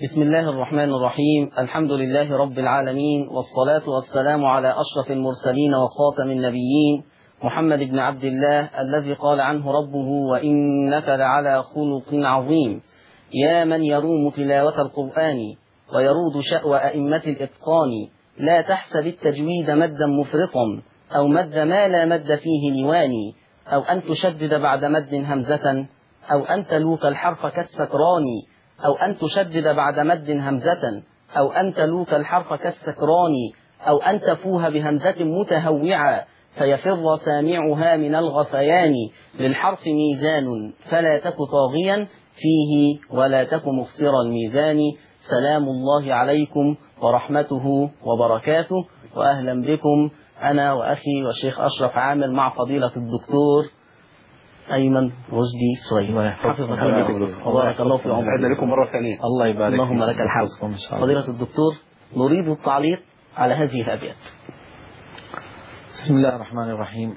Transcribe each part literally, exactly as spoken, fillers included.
بسم الله الرحمن الرحيم. الحمد لله رب العالمين، والصلاة والسلام على أشرف المرسلين وخاتم النبيين محمد بن عبد الله الذي قال عنه ربه: وإنك لعلى خلق عظيم. يا من يروم تلاوة القرآن ويرود شأو أئمة الإتقان، لا تحسب التجويد مدا مفرطا أو مد ما لا مد فيه نواني، أو أن تشدد بعد مد همزة، أو أن تلوك الحرف كالسكران، أو أن تشدد بعد مد همزة، أو أن تلوك الحرف كالسكران، أو أن تفوه بهمزة متهوعة فيفر سامعها من الغثيان. للحرف ميزان فلا تك طاغيا فيه ولا تك مخسر الميزان. سلام الله عليكم ورحمته وبركاته، وأهلا بكم أنا وأخي والشيخ أشرف عامر مع فضيلة الدكتور أيمن رشدي سويد. حفظك الله وبارك الله في عمرك. سعدنا بكم مرة ثانية. الله يبارك. اللهم لك الحمد. فضيلة الدكتور، نريد التعليق على هذه الأبيات. بسم الله الرحمن الرحيم.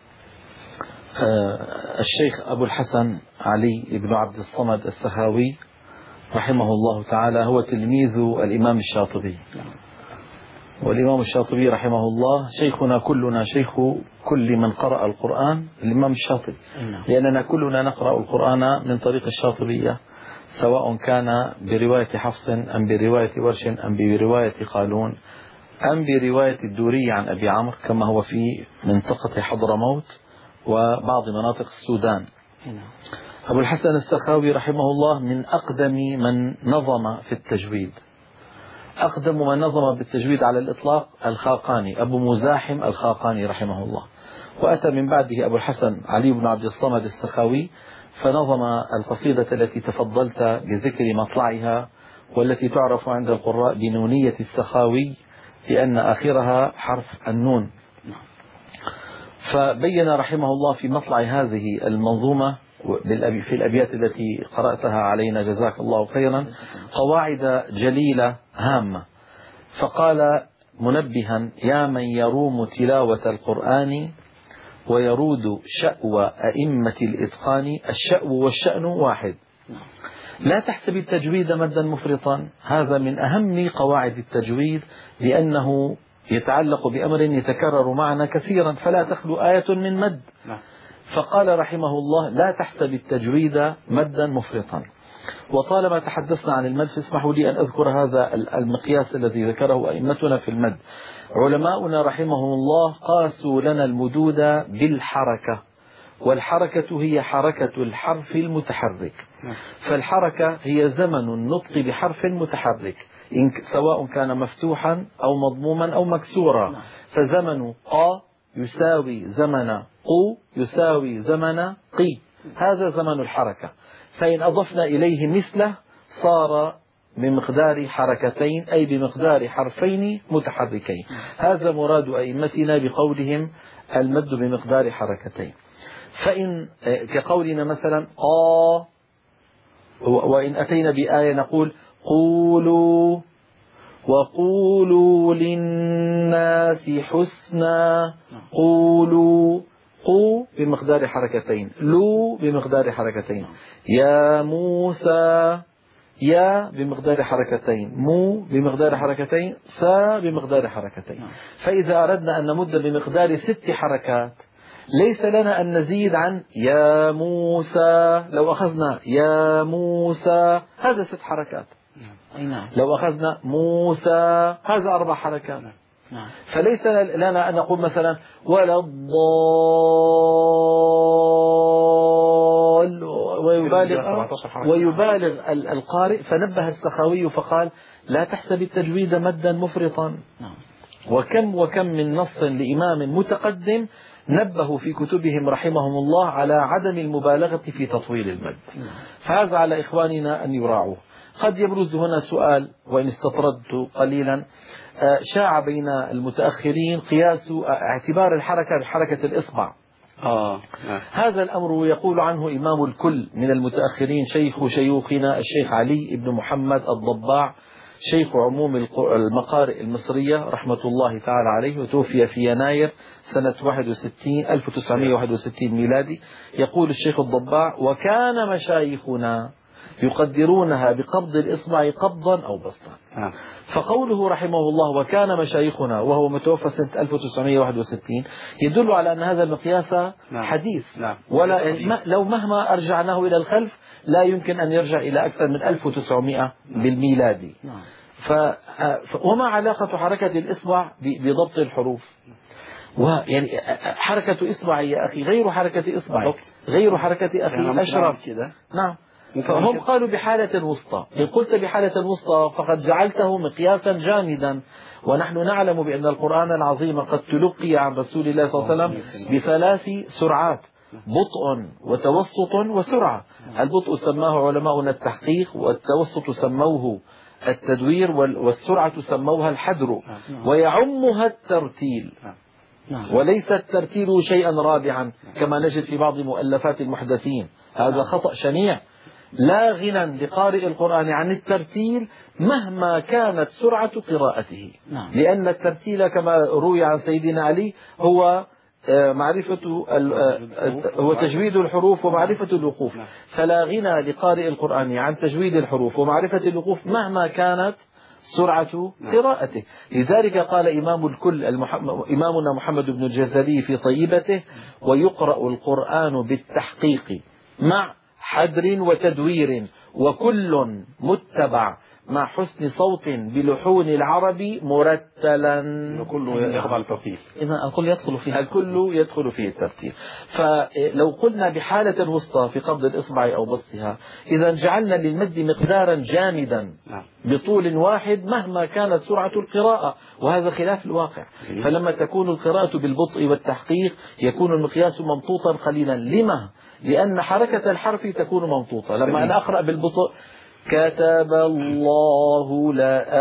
آه الشيخ أبو الحسن علي بن عبد الصمد السخاوي رحمه الله تعالى هو تلميذ الإمام الشاطبي، والإمام الشاطبي رحمه الله شيخنا كلنا، شيخ كل من قرأ القرآن الإمام الشاطبي، لأننا كلنا نقرأ القرآن من طريق الشاطبية، سواء كان برواية حفص أم برواية ورش أم برواية قالون أم برواية الدوري عن أبي عمرو، كما هو في منطقة حضرموت وبعض مناطق السودان. أبو الحسن السخاوي رحمه الله من أقدم من نظم في التجويد. أقدم من نظم بالتجويد على الإطلاق الخاقاني، أبو مزاحم الخاقاني رحمه الله، وأتى من بعده أبو الحسن علي بن عبد الصمد السخاوي فنظم القصيدة التي تفضلت بذكر مطلعها، والتي تعرف عند القراء بنونية السخاوي لأن آخرها حرف النون. فبين رحمه الله في مطلع هذه المنظومة في الأبيات التي قرأتها علينا جزاك الله خيرا قواعد جليلة هامة، فقال منبها: يا من يروم تلاوة القرآن ويرود شأو أئمة الإتقان. الشأو والشأن واحد. لا تحسب التجويد مدا مفرطا، هذا من أهم قواعد التجويد، لأنه يتعلق بأمر يتكرر معنا كثيرا، فلا تخلو آية من مد. فقال رحمه الله: لا تحسب التجويد مدا مفرطا. وطالما تحدثنا عن المد فاسمحوا لي أن أذكر هذا المقياس الذي ذكره أئمتنا في المد. علماؤنا رحمهم الله قاسوا لنا المدود بالحركة، والحركة هي حركة الحرف المتحرك. فالحركة هي زمن النطق بحرف متحرك، سواء كان مفتوحا أو مضموما أو مكسورا. فزمن قا يساوي زمن قو يساوي زمن قي، هذا زمن الحركة. فإن أضفنا إليه مثله صار بمقدار حركتين، أي بمقدار حرفين متحركين. هذا مراد أئمتنا بقولهم المد بمقدار حركتين. فإن كقولنا مثلا قا، وإن أتينا بآية نقول قولوا وقولوا للناس حسنا. قولوا، قو بمقدار حركتين، لو بمقدار حركتين. يا موسى، يا بمقدار حركتين، مو بمقدار حركتين، سا بمقدار حركتين. فإذا أردنا أن نمد بمقدار ست حركات ليس لنا أن نزيد عن يا موسى. لو أخذنا يا موسى هذا ست حركات، لو أخذنا موسى هذا أربع حركات. فليس لنا أن نقول مثلا ولا الضال ويبالغ, ويبالغ القارئ. فنبه السخاوي فقال: لا تحسب التجويد مدا مفرطا. وكم وكم من نص لإمام متقدم نبهوا في كتبهم رحمهم الله على عدم المبالغة في تطويل المد. فهذا على إخواننا أن يراعوه. قد يبرز هنا سؤال، وإن استطردت قليلا، شاع بين المتأخرين قياس اعتبار الحركة بحركة الإصبع. آه. هذا الأمر يقول عنه إمام الكل من المتأخرين شيخ شيوخنا الشيخ علي بن محمد الضباع، شيخ عموم المقارئ المصرية رحمة الله تعالى عليه، وتوفي في يناير سنة واحد وستين ألف وتسعمائة وواحد وستين ميلادي. يقول الشيخ الضباع: وكان مشايخنا يقدرونها بقبض الإصبع قبضا أو بسطا. نعم. فقوله رحمه الله وكان مشايخنا وهو متوفى سنة ألف وتسعمئة وواحد وستين يدل على أن هذا المقياس نعم. حديث. نعم. ولا لو مهما أرجعناه إلى الخلف لا يمكن أن يرجع إلى أكثر من ألف وتسعمئة بالميلادي. نعم. ف... وما علاقة حركة الإصبع بضبط الحروف؟ ويعني حركة إصبعي يا أخي غير حركة إصبعي غير حركة أخي أشرف كده. نعم. فهم قالوا بحالة وسطى. إن قلت بحالة وسطى فقد جعلته مقياسا جامدا، ونحن نعلم بأن القرآن العظيم قد تلقي عن رسول الله صلى الله عليه وسلم بثلاث سرعات: بطء وتوسط وسرعة. البطء سماه علماؤنا التحقيق، والتوسط سموه التدوير، والسرعة سموها الحدر، ويعمها الترتيل، وليس الترتيل شيئا رابعا كما نجد في بعض مؤلفات المحدثين. هذا خطأ شنيع. لا غنى لقارئ القرآن عن الترتيل مهما كانت سرعة قراءته، لأن الترتيل كما روي عن سيدنا علي هو معرفة هو تجويد الحروف ومعرفة الوقوف، فلا غنى لقارئ القرآن عن تجويد الحروف ومعرفة الوقوف مهما كانت سرعة قراءته. لذلك قال إمام الكل إمامنا محمد بن الجزري في طيبته: ويقرأ القرآن بالتحقيق مع حدر وتدوير وكل متبع مع حسن صوت بلحون العرب مرتلا. وكل يخضع للترتيل. إذا الكل يدخل فيه الكل يدخل فيه الترتيل. فلو قلنا بحالة الوسطى في قبض الإصبع أو بسطها، إذا جعلنا للمد مقدارا جامدا بطول واحد مهما كانت سرعة القراءة، وهذا خلاف الواقع. فلما تكون القراءة بالبطء والتحقيق يكون المقياس ممطوطا قليلا. لما؟ لأن حركة الحرف تكون ممطوطة. لما أنا أقرأ بالبطء: كتب الله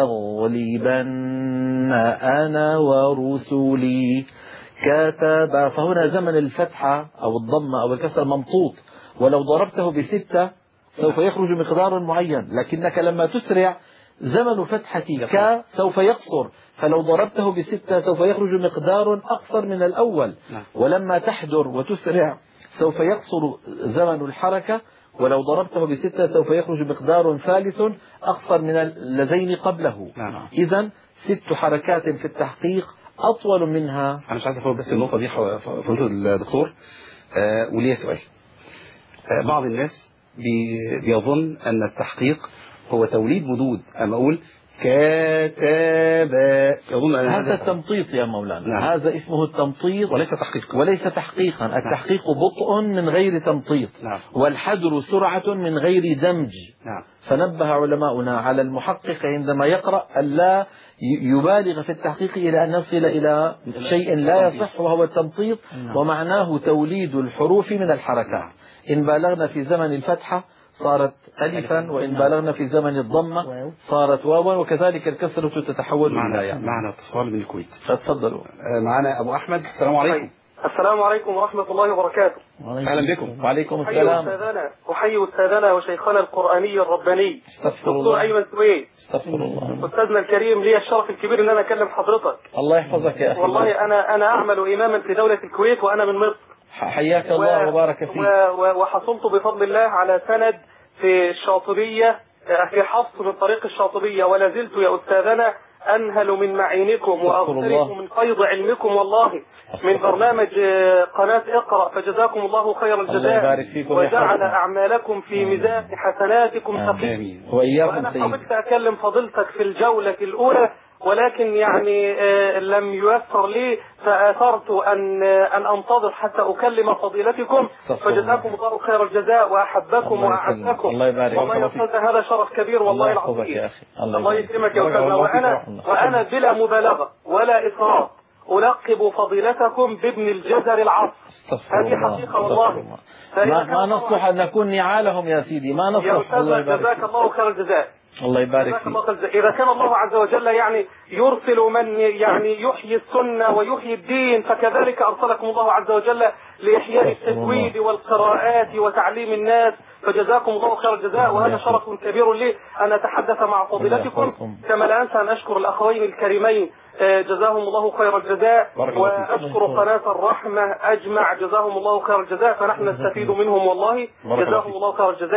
لأغلبن أنا ورسلي، كتب، فهنا زمن الفتحة أو الضمة أو الكسر ممطوط، ولو ضربته بستة سوف يخرج مقدار معين، لكنك لما تسرع زمن فتحة ك سوف يقصر، فلو ضربته بستة سوف يخرج مقدار أقصر من الأول، ولما تحدر وتسرع سوف يقصر زمن الحركة، ولو ضربته بستة سوف يخرج مقدار ثالث أقصر من اللذين قبله. إذن ست حركات في التحقيق أطول منها. أنا مش عايز أفهم بس النقطة دي فضيلة الدكتور، آه وليه سؤال. آه بعض الناس بي بيظن أن التحقيق هو توليد مدود. أما أقول كتاب يظن أن هذا التمطيط يا مولانا. نعم. هذا اسمه التمطيط وليس تحقيق وليس تحقيقا. نعم. التحقيق بطء من غير تمطيط. نعم. والحدر سرعة من غير دمج. نعم. فنبه علماؤنا على المحقق عندما يقرأ ألا يبالغ في التحقيق إلى أن يصل إلى شيء لا يصح وهو التمطيط. نعم. ومعناه توليد الحروف من الحركات. إن بالغنا في زمن الفتحة صارت ألفا، وإن بالغنا في زمن الضمة صارت واوا، وكذلك الكسرة تتحول إلى ياء. معنا اتصال من الكويت. تفضلوا. معنا أبو أحمد. السلام عليكم. السلام عليكم ورحمة الله وبركاته. أهلا بكم. وعليكم السلام. أحيي أستاذنا وشيخنا القرآني الرباني دكتور أيمن سويد. استغفر الله. أستاذنا الكريم، لي الشرف الكبير أن أنا أكلم حضرتك. الله يحفظك يا أخي. والله أنا أنا أعمل إماما في دولة الكويت وأنا من مصر. حياك الله وبارك فيك. وحصلت بفضل الله على سند في الشاطبية، في حفظ من طريق الشاطبية، ولا زلت يا أستاذنا أنهل من معينكم وأغترف من فيض علمكم والله من برنامج قناة اقرأ، فجزاكم الله خير الجزاء وجعل أعمالكم في ميزان حسناتكم ثقيل. وأنا حاولت أكلم فضيلتك في الجولة الأولى ولكن يعني لم ييسر لي، فآثرت أن أن أنتظر حتى أكلم فضيلتكم، فجزاكم الله خير الجزاء وأحبكم وأعزكم. الله يبارك والله يا أستاذ هذا شرف كبير والله العظيم. الله يكرمك يا أستاذنا. وأنا وأنا بلا مبالغة ولا إسراف ألقب فضيلتكم بابن الجزر العصر. هذه حقيقة والله. ما, ما نصلح أن نكون نعالهم يا سيدي، ما نصلح. الله يبارك. جزاك الله خير الجزاء. الله يبارك فيك. إذا كان الله عز وجل يعني يرسل من يعني يحيي السنة ويحيي الدين، فكذلك أرسلكم الله عز وجل لإحياء التجويد والقراءات وتعليم الناس، فجزاكم الله خير الجزاء. وهذا شرف كبير لي أن أتحدث مع فضيلتكم. كما لا أنسى أن أشكر الأخوين الكريمين جزاهم الله خير الجزاء، وأشكر قناة الرحمة أجمع جزاهم الله خير الجزاء، فنحن نستفيد منهم والله. جزاهم الله خير الجزاء.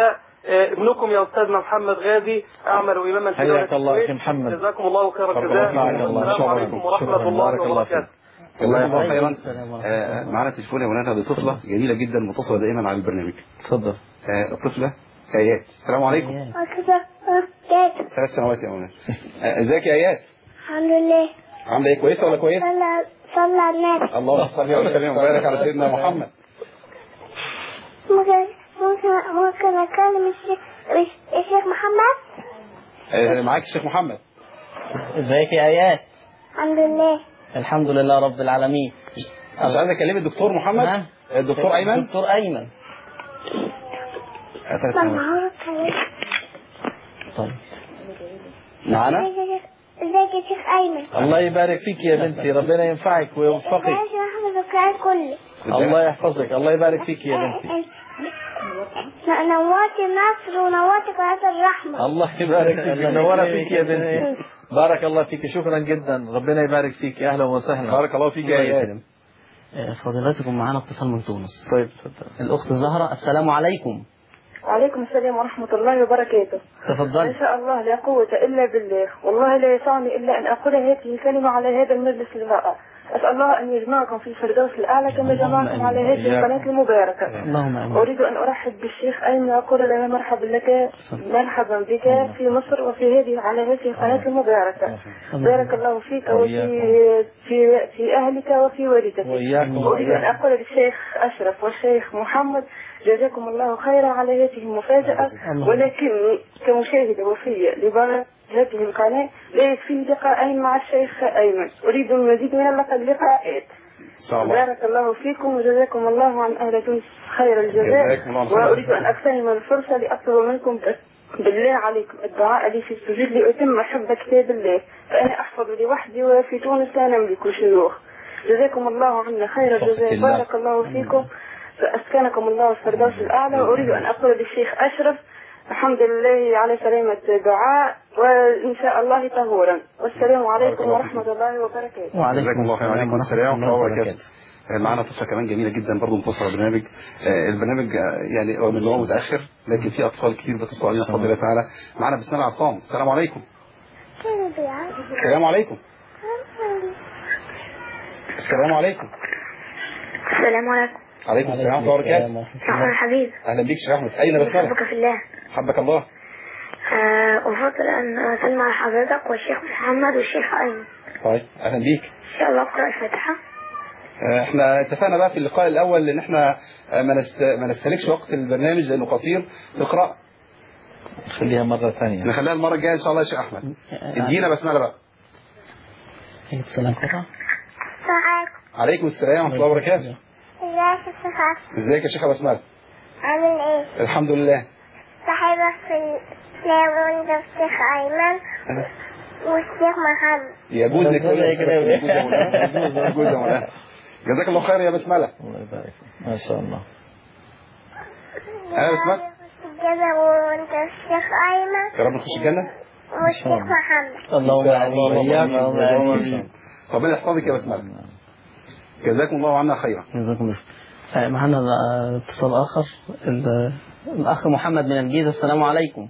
ابنكم يا أستاذنا محمد غازي أعمل إماما في دولة حياك الله الكويت. أخي محمد. جزاكم الله خير الجزاء. السلام عليكم ورحمة الله وبركاته. الله يحفظك خيرا. آه معنا تليفون يا مولانا بطفلة جميلة جدا متصلة دائما على البرنامج. تفضل. آه الطفلة آيات. السلام عليكم. ثلاث سنوات يا مولانا. ازيك يا آيات؟ الحمد لله. عاملة ايه كويسة ولا كويسة؟ صلى على النبي. الله صل وسلم وبارك على سيدنا محمد. ممكن ممكن ممكن اكلم الشيخ الشيخ محمد؟ آه معاك الشيخ محمد. ازيك يا آيات؟ الحمد لله. الحمد لله رب العالمين. مش عايز اكلم الدكتور محمد؟ ها؟ الدكتور ايمن؟ الدكتور ايمن. ثلاث سنوات. طيب. معانا؟ ازيك يا شيخ ايمن؟ الله يبارك فيك يا بنتي، ربنا ينفعك ويوفقك. ازيك يا احمد القرآن كله. الله يحفظك، الله يبارك فيك يا بنتي. نورت النصر ونورت قناة الرحمة. الله يبارك فيك، منورة فيك يا بنتي. بارك الله فيك، شكرا جدا، ربنا يبارك فيك، اهلا وسهلا. بارك الله فيك يا آيات. فضيلتكم معنا اتصال من تونس. طيب تفضل. الأخت زهرة. السلام عليكم. وعليكم السلام ورحمة الله وبركاته. تفضل. ما شاء الله لا قوة إلا بالله، والله لا يسعني إلا أن أقول هذه الكلمة على هذا المجلس الرائع. أسأل الله أن يجمعكم في الفردوس الأعلى كما جمعكم على هذه القناة المباركة. اللهم آمين. أريد أن أرحب بالشيخ أيمن وأقول له مرحبا لك، مرحبا بك في مصر وفي هذه على هذه القناة المباركة. بارك الله فيك وفي في في أهلك وفي والدتك. أريد أن أقول للشيخ أشرف والشيخ محمد جزاكم الله خيرا على هذه المفاجأة، ولكن كمشاهدة وفية لبعض هذه القناة لا يكفي لقاءين مع الشيخ أيمن، أريد المزيد من اللقاءات. بارك الله فيكم وجزاكم الله عن أهل تونس خير الجزاء. وأريد أن أغتنم الفرصة لأطلب منكم بالله عليكم الدعاء لي في السجود لأتم محبة كتاب الله، فأنا أحفظ لوحدي وفي تونس لا نملك شيوخ. جزاكم الله عنا خير الجزاء. بارك الله فيكم فأسكنكم الله الفردوس الأعلى. وأريد أن أقول للشيخ أشرف الحمد لله على سلامة دعاء وإن شاء الله طهورا، والسلام عليكم ورحمة الله وبركاته. وعليكم الله خير. وعليكم السلام ورحمة الله وبركاته. معنا طفلة كمان جميلة جدا برضه متصلة بالبرنامج. البرنامج يعني رغم ان هو متأخر لكن في أطفال كتير بتصل علينا بفضل الله تعالى. معنا بسم الله عصام. السلام عليكم. السلام عليكم. السلام عليكم. السلام عليكم. عليكم السلام ورحمة الله وبركاته. شكرا حبيبي. أهلا بيك شيخ أحمد. أين بسملة؟ حبك في الله. حبك الله. أه أفضل أن أسمع حضرتك والشيخ محمد والشيخ أيمن. طيب أهلا بيك. إن شاء الله أقرأ الفاتحة. احنا اتفقنا بقى في اللقاء الأول إن احنا ما نست... ما نستهلكش وقت البرنامج لأنه قصير. نقرأ. نخليها مرة ثانية. نخليها المرة الجاية إن شاء الله يا شيخ أحمد. ادينا بسملة بقى. عليكم السلام ورحمة عليكم السلام ورحمة الله وبركاته. ازيك يا شيخ أشرف؟ ازيك يا شيخ بسملة؟ عامل ايه؟ الحمد لله. صاحبك في الناون ده الشيخ أيمن والشيخ محمد. يجوز لك كده كده يجوز يا مولانا. يجوز يا مولانا. جزاك الله خير يا بسملة. الله يبارك ما شاء الله. أنا بسملة. الجنة وانت الشيخ أيمن. يا رب نخش الجنة. والشيخ محمد. اللهم آمين. ربنا يحفظك يا بسملة. جزاكم الله عنا خيرا. جزاكم الله. معنا اتصال آخر. الأخ محمد من الجيزة. السلام عليكم.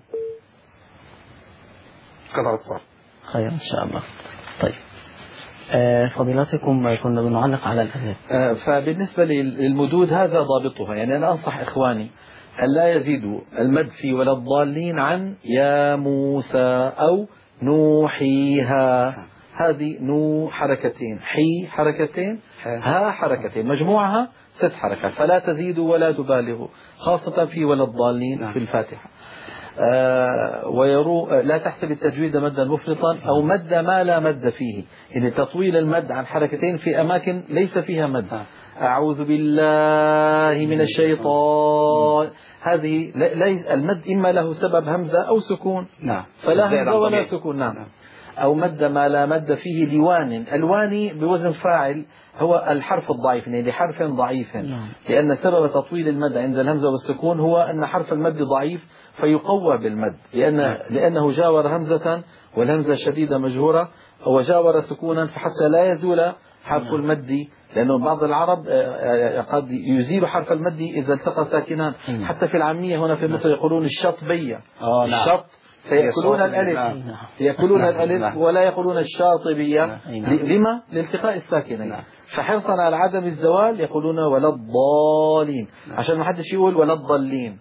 قطع اتصال. خير إن شاء الله. طيب فضيلتكم كنا بنعلق على الأذان. فبالنسبة للمدود هذا ضابطها، يعني أنا أنصح إخواني أن لا يزيدوا المد في ولا الضالين عن يا موسى أو نوحيها. هذه نو حركتين، حي حركتين، ها حركتين، مجموعها ست حركات، فلا تزيدوا ولا تبالغوا خاصة في ولا الضالين في الفاتحة. آه ويرو لا تحسب التجويد مدا مفرطا أو مد ما لا مد فيه، يعني تطويل المد عن حركتين في أماكن ليس فيها مد. أعوذ بالله من الشيطان، هذه المد إما له سبب همزة أو سكون، نعم، فلا همزة ولا سكون، نعم. أو مد ما لا مد فيه لوان. الواني بوزن فاعل هو الحرف الضعيف، يعني لحرف ضعيف، لأن سبب تطويل المد عند الهمزة والسكون هو أن حرف المد ضعيف فيقوى بالمد، لأن لأنه جاور همزة والهمزة شديدة مجهورة وجاور سكونا، فحتى لا يزول حرف المد، لأنه بعض العرب قد يزيل حرف المد إذا التقى ساكنان. حتى في العامية هنا في مصر يقولون الشطبية، الشط فيأكلون الألف، يأكلون الألف ولا يقولون الشاطبية. لما؟ لالتقاء الساكنين. فحرصا على عدم الزوال يقولون ولا الضالين، عشان ما حدش يقول ولا الضالين.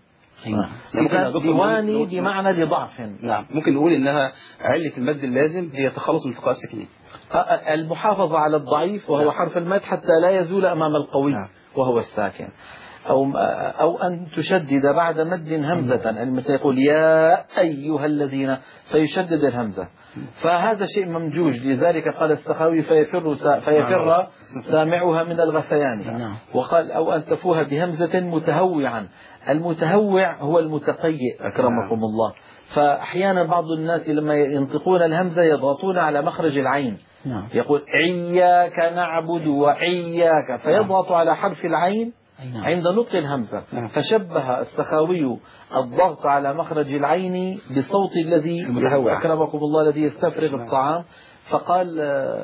ديواني بمعنى لضعف. نعم، ممكن نقول إنها علة المد اللازم هي تخلص من التقاء الساكنين، المحافظة على الضعيف وهو حرف المد حتى لا يزول أمام القوي وهو الساكن، أو أو أن تشدد بعد مد همزة، مثل يقول يا أيها الذين فيشدد الهمزة، فهذا شيء ممجوج. لذلك قال السخاوي فيفر فيفر سامعها من الغثيان. وقال أو أن تفوها بهمزة متهوعا. المتهوع هو المتقيئ أكرمكم الله. فأحيانا بعض الناس لما ينطقون الهمزة يضغطون على مخرج العين، يقول إياك نعبد وإياك، فيضغط على حرف العين عند نطق الهمزة. فشبه السخاوي الضغط على مخرج العين بالصوت الذي أكرمكم الله الذي يستفرغ الطعام، فقال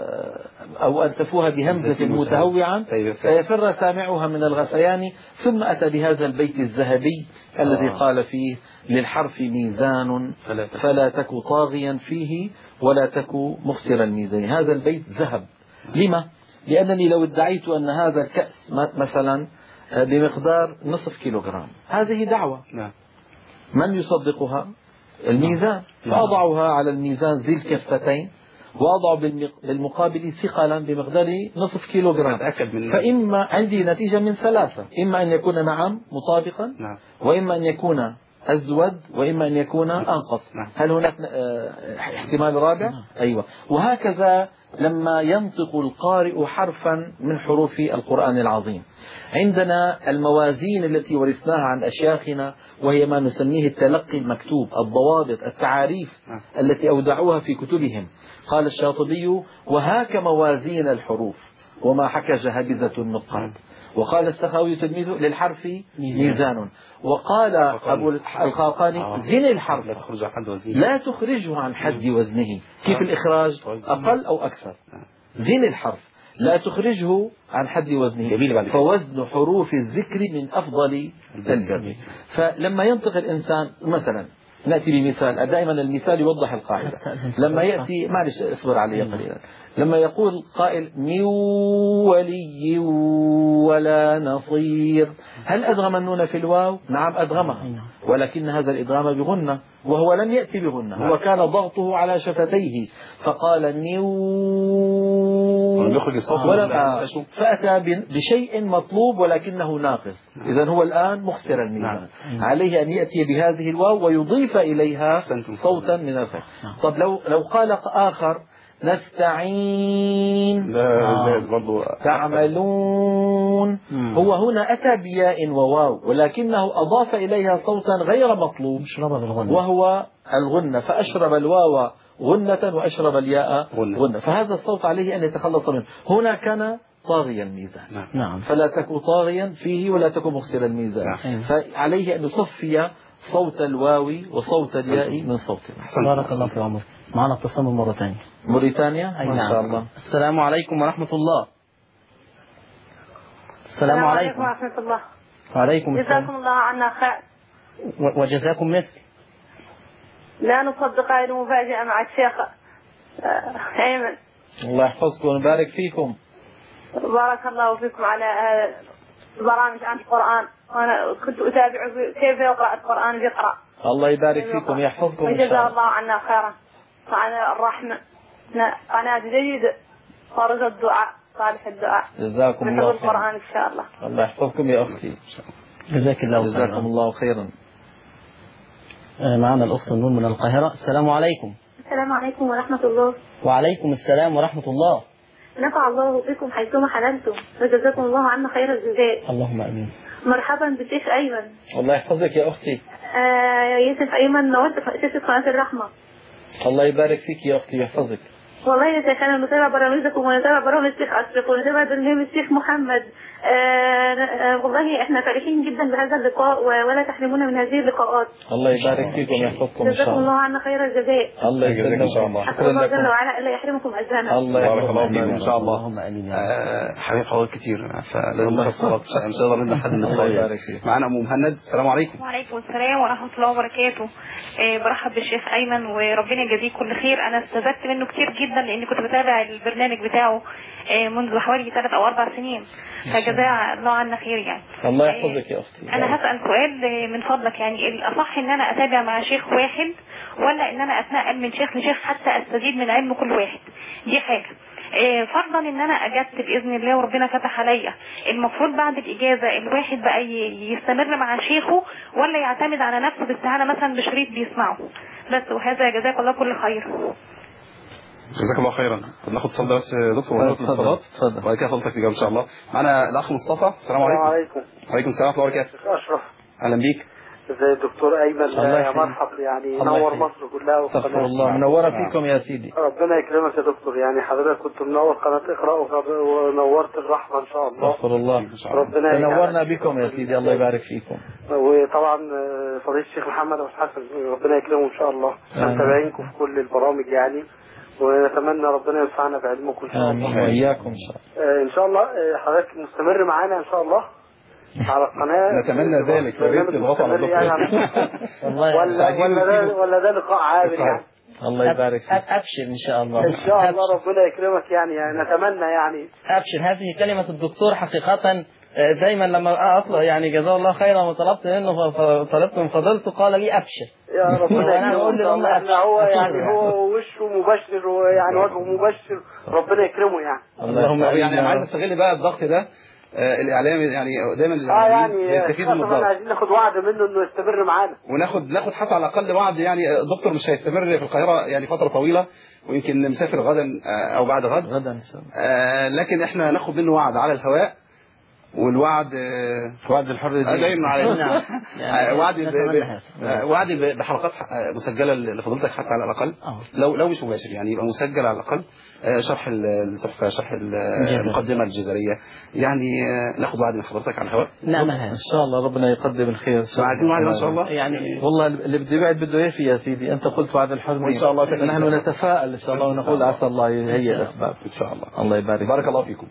أو أن تفوها بهمزة متهوعا فيفر سامعها من الغثيان. ثم أتى بهذا البيت الذهبي الذي قال فيه للحرف ميزان فلا تك طاغيا فيه ولا تك مخسر الميزان. هذا البيت ذهب. لما؟ لأنني لو ادعيت أن هذا الكأس مثلا بمقدار نصف كيلوغرام، هذه دعوة من يصدقها؟ الميزان. فأضعها على الميزان ذي الكفتين وأضع بالمقابل ثقلا بمقدار نصف كيلوغرام، فإما عندي نتيجة من ثلاثة: إما أن يكون نعم مطابقا، وإما أن يكون أزود، وإما أن يكون أنقص. هل هناك احتمال رابع؟ أيوة. وهكذا لما ينطق القارئ حرفا من حروف القرآن العظيم، عندنا الموازين التي ورثناها عن أشياخنا، وهي ما نسميه التلقي المكتوب، الضوابط، التعاريف التي أودعوها في كتبهم. قال الشاطبي وهاك موازين الحروف وما حكى جهبذة النقاد. وقال السخاوي تلميذه للحرف ميزان. وقال أبو الخاقاني زن الحرف لا تخرجه عن حد وزنه. كيف الإخراج؟ أقل أو أكثر. زن الحرف لا تخرجه عن حد وزنه، فوزن حروف الذكر من أفضل الجر. فلما ينطق الإنسان مثلا، نأتي بمثال، دائما المثال يوضح القاعدة. لما يأتي، معلش اصبر علي قليلا، لما يقول قائل من ولي ولا نصير، هل أدغم النون في الواو؟ نعم أدغمها، ولكن هذا الإدغام بغنة، وهو لم يأتي بغنة، هو كان ضغطه على شفتيه، فقال من ولا فأتى بشيء مطلوب ولكنه ناقص. إذن هو الآن مخسر الميزان. عليه أن يأتي بهذه الواو ويضيف إليها صوتا من الفم. طب لو لو قال آخر نستعين تعملون، هو هنا أتى بياء وواو ولكنه أضاف إليها صوتا غير مطلوب وهو الغنة، فأشرب الواو غنة وأشرب الياء غنة، فهذا الصوت عليه أن يتخلص منه. هنا كان طاغيا الميزان. نعم. فلا تكن طاغيا فيه ولا تكن مخسر الميزان. نعم. فعليه أن يصفي صوت الواو وصوت الياء من صوت. بارك الله في عمرك. معنا اتصال مرة ثانية. موريتانيا. ما شاء الله. السلام عليكم ورحمة الله. السلام عليكم ورحمة الله. وعليكم السلام. جزاكم الله عنا خير. وجزاكم مثل. لا نصدق هذه المفاجأة مع الشيخ أيمن. الله يحفظكم ويبارك فيكم. بارك الله فيكم على البرامج عن القرآن، وأنا كنت أتابع كيف يقرأ القرآن يقرأ. الله يبارك فيكم يحفظكم إن شاء الله. وجزا الله عنا خيرا. وعلى الرحمة قناة جيدة فرج الدعاء صالح الدعاء. جزاكم الله خيرا. القرآن إن شاء الله. الله يحفظكم يا أختي. جزاك الله خيرا. جزاكم الله خيرا. معنا الأخت النور من القاهرة. السلام عليكم. السلام عليكم ورحمة الله. وعليكم السلام ورحمة الله. نفع الله بكم حيثما حللتم وجزاكم الله عنا خير الجزاء. اللهم امين. مرحبا بالشيخ ايمن. الله يحفظك يا اختي. آه يوسف ايمن نورت شاشة قناة الرحمة. الله يبارك فيك يا اختي يحفظك. والله يا شيخ انا نتابع برامجكم ونتابع برامج الشيخ اشرف ونتابع برنامج الشيخ محمد. آه والله احنا فرحين جدا بهذا اللقاء ولا تحرمونا من هذه اللقاءات. الله يبارك فيكم ويحفظكم ان شاء جزاكم الله. الله عنا خير الجزاء. الله يجزاكم ان شاء الله. شكرا الله جل وعلا الا يحرمكم اجرنا. الله بارك الله يحفظكم فيكم ان شاء الله. اللهم امين. حبيب حوالي كتير فلازم ناخد صلاه مش هنقدر نمنع حد من الصلاه. معانا ام مهند. السلام عليكم. وعليكم السلام ورحمه الله وبركاته. آه برحب بالشيخ ايمن وربنا يجازيه كل خير. انا استفدت منه كتير جدا لاني كنت بتابع البرنامج بتاعه منذ حوالي ثلاث او اربع سنين فجزاه الله عنا خير يعني. الله يحفظك يا اختي. انا هسال سؤال من فضلك، يعني الاصح ان انا اتابع مع شيخ واحد ولا ان انا اتنقل من شيخ لشيخ حتى استزيد من علم كل واحد؟ دي حاجه. فرضا ان انا اجدت باذن الله وربنا فتح عليا، المفروض بعد الاجازه الواحد بقى يستمر مع شيخه ولا يعتمد على نفسه باستعانه مثلا بشريط بيسمعه بس؟ وهذا جزاك الله كل خير. جزاك الله خيرا. ناخد اتصال ده بس يا دكتور وناخد اتصالات وبعد كده فضلتك تجاوب ان شاء الله. معانا الاخ مصطفى. السلام عليكم. عليكم. وعليكم السلام ورحمه الله وبركاته. اشرف. اهلا بيك. ازي الدكتور ايمن؟ يا مرحب، يعني نور مصر كلها. استغفر الله، منوره فيكم يا سيدي. ربنا يكرمك يا دكتور، يعني حضرتك كنت منور قناه اقرا ونورت الرحمه ان شاء الله. استغفر الله. ربنا تنورنا بكم يا سيدي، الله يبارك فيكم. وطبعا فضيله الشيخ محمد ابو الحسن ربنا يكرمه ان شاء الله. احنا متابعينكم في كل البرامج يعني، ونتمنى ربنا ينفعنا بعلمكم ان شاء الله. امين واياكم ان شاء الله. ان شاء الله حضرتك مستمر معانا ان شاء الله على القناه. نتمنى ذلك. يا ريت تضغط على الدكتور والله ولا ده ولا ده لقاء عابر يعني. الله يبارك فيك. ابشر ان شاء الله. ان شاء الله ربنا يكرمك يعني, يعني نتمنى يعني. ابشر. هذه كلمه الدكتور حقيقه. دايما لما اطلع يعني جزاه الله خيرا وطلبت منه فطلبت من فضيلته قال لي ابشر. يا ربنا انا اقول للام ابشر. هو يعني هو وشه مبشر ويعني وجهه مبشر، ربنا يكرمه يعني. اللهم يعني انا عايز استغل بقى الضغط ده آه الاعلام يعني دايما اه يعني يستفيد من الضغط. عايزين ناخد وعد منه انه يستمر معانا، وناخد ناخد حتى على الاقل وعد. يعني الدكتور مش هيستمر في القاهره يعني فتره طويله، ويمكن مسافر غدا او بعد غد غدا آه لكن احنا ناخد منه وعد على الهواء. والوعد وعد الحر دايما علينا. وعد وعد بحلقات مسجله لفضيلتك حتى على الاقل، لو لو مش مباشر يعني يبقى مسجل على الاقل. شرح التحفه، شرح المقدمه الجزريه، يعني ناخد وعد من حضرتك على الهواء. نعملها ان شاء الله ربنا يقدم الخير. عايزين وعد ان شاء الله يعني. والله اللي بده يبعد بده يفي يا سيدي. انت قلت وعد الحر وان شاء الله نحن نتفائل ان شاء الله ونقول عسى الله يهيئ الاسباب ان شاء الله. الله يبارك. بارك الله فيكم.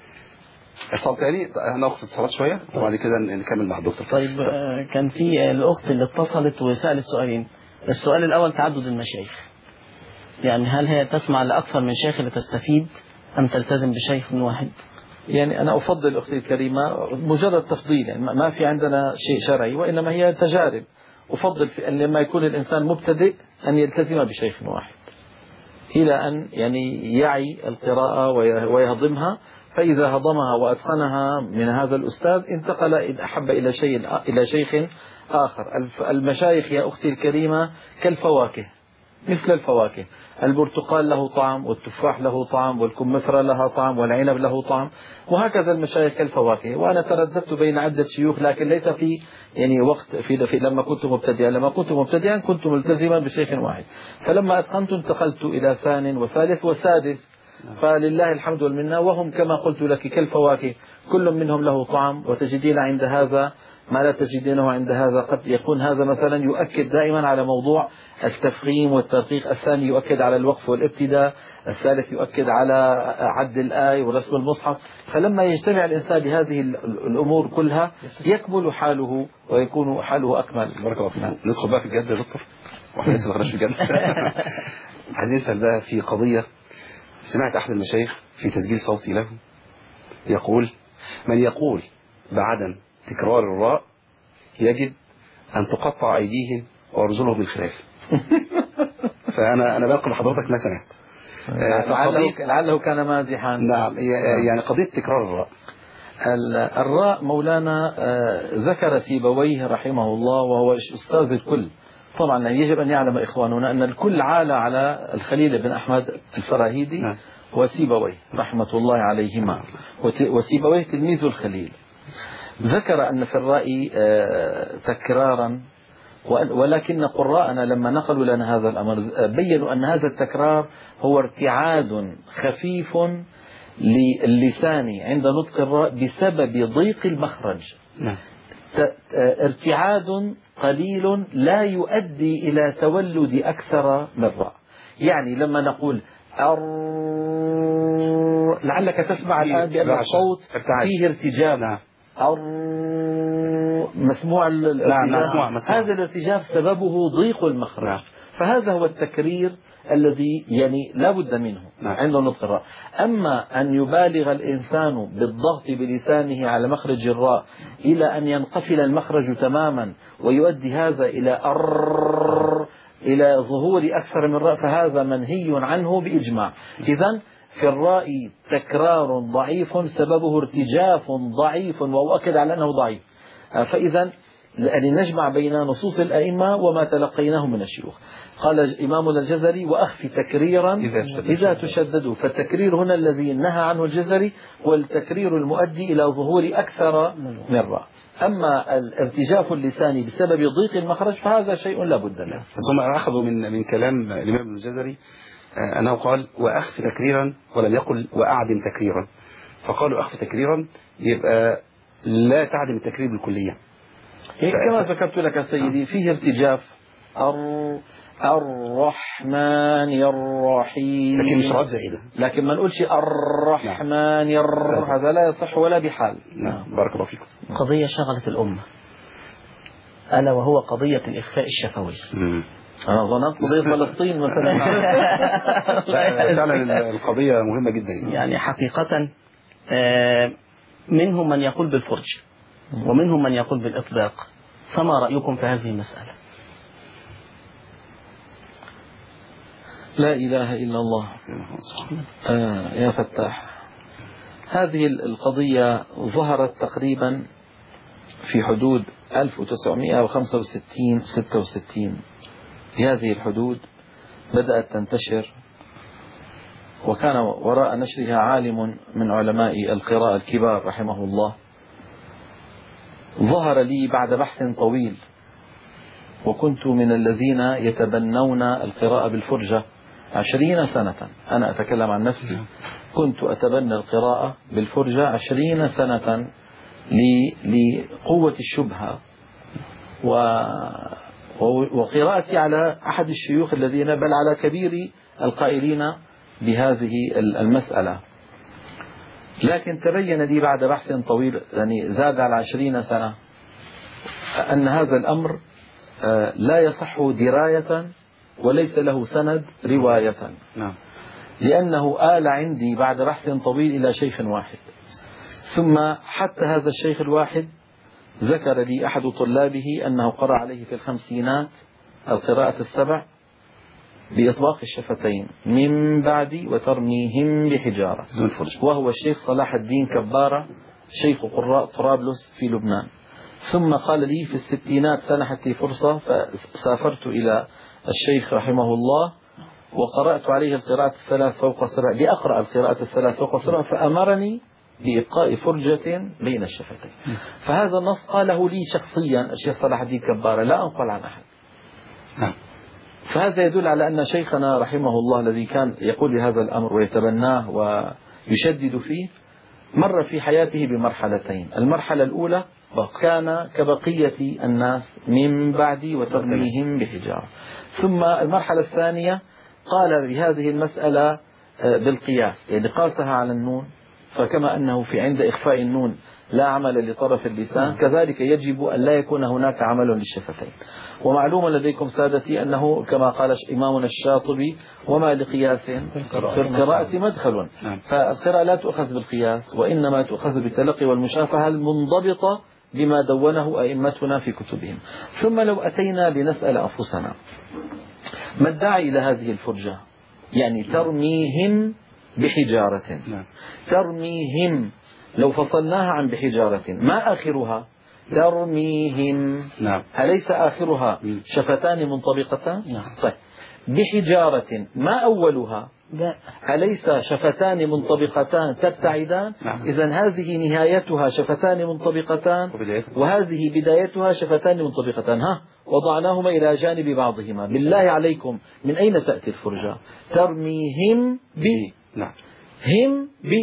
اتصال تاني هناخد اتصالات شويه وبعد كده نكمل مع الدكتور. طيب كان في الاخت اللي اتصلت وسالت سؤالين. السؤال الاول تعدد المشايخ، يعني هل هي تسمع لاكثر من شيخ لتستفيد ام تلتزم بشيخ واحد؟ يعني انا افضل اختي الكريمه مجرد تفضيل، يعني ما في عندنا شيء شرعي وانما هي تجارب. افضل في ان لما يكون الانسان مبتدئ ان يلتزم بشيخ واحد الى ان يعني يعي القراءه ويهضمها، فإذا هضمها وأتقنها من هذا الأستاذ انتقل إن أحب إلى شيء إلى شيخ آخر. المشايخ يا أختي الكريمة كالفواكه، مثل الفواكه. البرتقال له طعم، والتفاح له طعم، والكمثرى لها طعم، والعنب له طعم، وهكذا المشايخ كالفواكه. وأنا ترددت بين عدة شيوخ لكن ليس في يعني وقت في, في لما كنت مبتدئا. لما كنت مبتدئا كنت ملتزما بشيخ واحد، فلما أتقنت انتقلت إلى ثان وثالث وسادس، فلله الحمد والمنة. وهم كما قلت لك كالفواكه، كل منهم له طعم، وتجدين عند هذا ما لا تجدينه عند هذا. قد يكون هذا مثلا يؤكد دائما على موضوع التفخيم والتدقيق، الثاني يؤكد على الوقف والابتداء، الثالث يؤكد على عد الآية ورسم المصحف. فلما يجتمع الإنسان بهذه الأمور كلها يكمل حاله ويكون حاله أكمل. بارك الله فيك. ندخل بقى في الجد يا دكتور، واحنا لسه ما دخلناش في الجد. عايزين نسأل بقى في قضية. سمعت أحد المشايخ في تسجيل صوتي له يقول: من يقول بعدم تكرار الراء يجب أن تقطع أيديهم وأرجلهم بالخلاف. فأنا أنا بنقل لحضرتك ما سمعت. لعله, لعله كان مازحا. نعم، يعني قضية تكرار الراء. الراء مولانا ذكر سيبويه رحمه الله وهو أستاذ الكل. طبعا يجب أن يعلم إخواننا أن الكل عال على الخليل بن أحمد الفراهيدي وسيبويه رحمة الله عليهما، وسيبويه تلميذ الخليل. ذكر أن في الرأي تكرارا، ولكن قراءنا لما نقلوا لنا هذا الأمر بيّنوا أن هذا التكرار هو ارتعاد خفيف للسان عند نطق الراء بسبب ضيق المخرج. نعم. ارتعاد قليل لا يؤدي إلى تولد أكثر من راء. يعني لما نقول لعلك تسمع الآن بأن الصوت فيه ارتجاف. نعم. مسموع الارتجاف. نعم. هذا الارتجاف سببه ضيق المخرج. نعم. فهذا هو التكرير الذي يعني لا بد منه. نعم. عند نطق الراء. أما أن يبالغ الإنسان بالضغط بلسانه على مخرج الراء إلى أن ينقفل المخرج تماما ويؤدي هذا إلى أر إلى ظهور أكثر من راء، فهذا منهي عنه بإجماع. إذن في الراء تكرار ضعيف سببه ارتجاف ضعيف وأؤكد على أنه ضعيف. فإذا لنجمع بين نصوص الأئمة وما تلقيناه من الشيوخ. قال إمامنا الجزري وأخفي تكريرا إذا تشددوا، فالتكرير هنا الذي نهى عنه الجزري والتكرير المؤدي إلى ظهور أكثر من راء. أما الارتجاف اللساني بسبب ضيق المخرج فهذا شيء لا بد له. ثم أخذوا من من كلام الإمام الجزري أنه قال وأخفي تكريرا ولم يقل وأعدم تكريرا، فقالوا أخفي تكريرا يبقى لا تعدم التكرير بالكلية. كما ذكرت لك سيدي فيه ارتجاف الرحمن الرحيم، لكن مش راد زائدة، لكن ما نقولش الرحمن الرحيم، هذا لا يصح ولا بحال. نعم. بارك الله فيكم. قضية شغلت الأمة ألا وهو قضية الإخفاء الشفوي. مم. أنا ظننت قضية فلسطين مثلا. فعلا القضية مهمة جدا. يعني حقيقة منهم من يقول بالفرج ومنهم من يقول بالإطلاق، فما رأيكم في هذه المسألة؟ لا إله إلا الله. آه يا فتاح، هذه القضية ظهرت تقريبا في حدود ألف وتسعمئة وخمسة وستين ستة وستين. في هذه الحدود بدأت تنتشر، وكان وراء نشرها عالم من علماء القراءة الكبار رحمه الله. ظهر لي بعد بحث طويل، وكنت من الذين يتبنون القراءة بالفرجة عشرين سنة. أنا أتكلم عن نفسي، كنت أتبنى القراءة بالفرجة عشرين سنة لقوة الشبهة وقراءتي على أحد الشيوخ الذين بل على كبير القائلين بهذه المسألة. لكن تبين لي بعد بحث طويل يعني زاد على عشرين سنة أن هذا الأمر لا يصح دراية وليس له سند رواية. نعم. لأنه آل عندي بعد بحث طويل إلى شيخ واحد، ثم حتى هذا الشيخ الواحد ذكر لي أحد طلابه أنه قرأ عليه في الخمسينات القراءة السبع بإطباق الشفتين من بعد وترميهم بحجارة، وهو الشيخ صلاح الدين كبارة شيخ قراء طرابلس في لبنان. ثم قال لي في الستينات سنحت لي فرصة فسافرت إلى الشيخ رحمه الله وقرأت عليه القراءة الثلاث فوق السبع، لأقرأ القراءة الثلاث فوق السبع، فأمرني بإبقاء فرجة بين الشفتين. فهذا النص قاله لي شخصيا الشيخ صلاح الدين كبارة، لا أنقل عن أحد. فهذا يدل على أن شيخنا رحمه الله الذي كان يقول بهذا الأمر ويتبناه ويشدد فيه مر في حياته بمرحلتين. المرحلة الأولى كان كبقية الناس من بعد وترميهم بحجارة، ثم المرحلة الثانية قال بهذه المسألة بالقياس، يعني قاسها على النون، فكما أنه في عند إخفاء النون لا عمل لطرف اللسان كذلك يجب أن لا يكون هناك عمل للشفتين. ومعلوم لديكم سادتي أنه كما قال إمامنا الشاطبي وما لقياس في القراءة مدخل، فالقراءة لا تؤخذ بالقياس وإنما تؤخذ بالتلقي والمشافهة المنضبطة بما دونه أئمتنا في كتبهم. ثم لو أتينا لنسأل أنفسنا ما الداعي إلى هذه الفرجة؟ يعني ترميهم بحجارة، ترميهم لو فصلناها عن بحجارة ما آخرها؟ ترميهم. نعم. أليس آخرها شفتان منطبقتان؟ نعم. طيب بحجارة ما أولها؟ لا. أليس شفتان منطبقتان تبتعدان؟ نعم. إذن هذه نهايتها شفتان منطبقتان وهذه بدايتها شفتان منطبقتان، ها وضعناهما إلى جانب بعضهما. بالله عليكم من أين تأتي الفرجة؟ ترميهم ب نعم. هم ب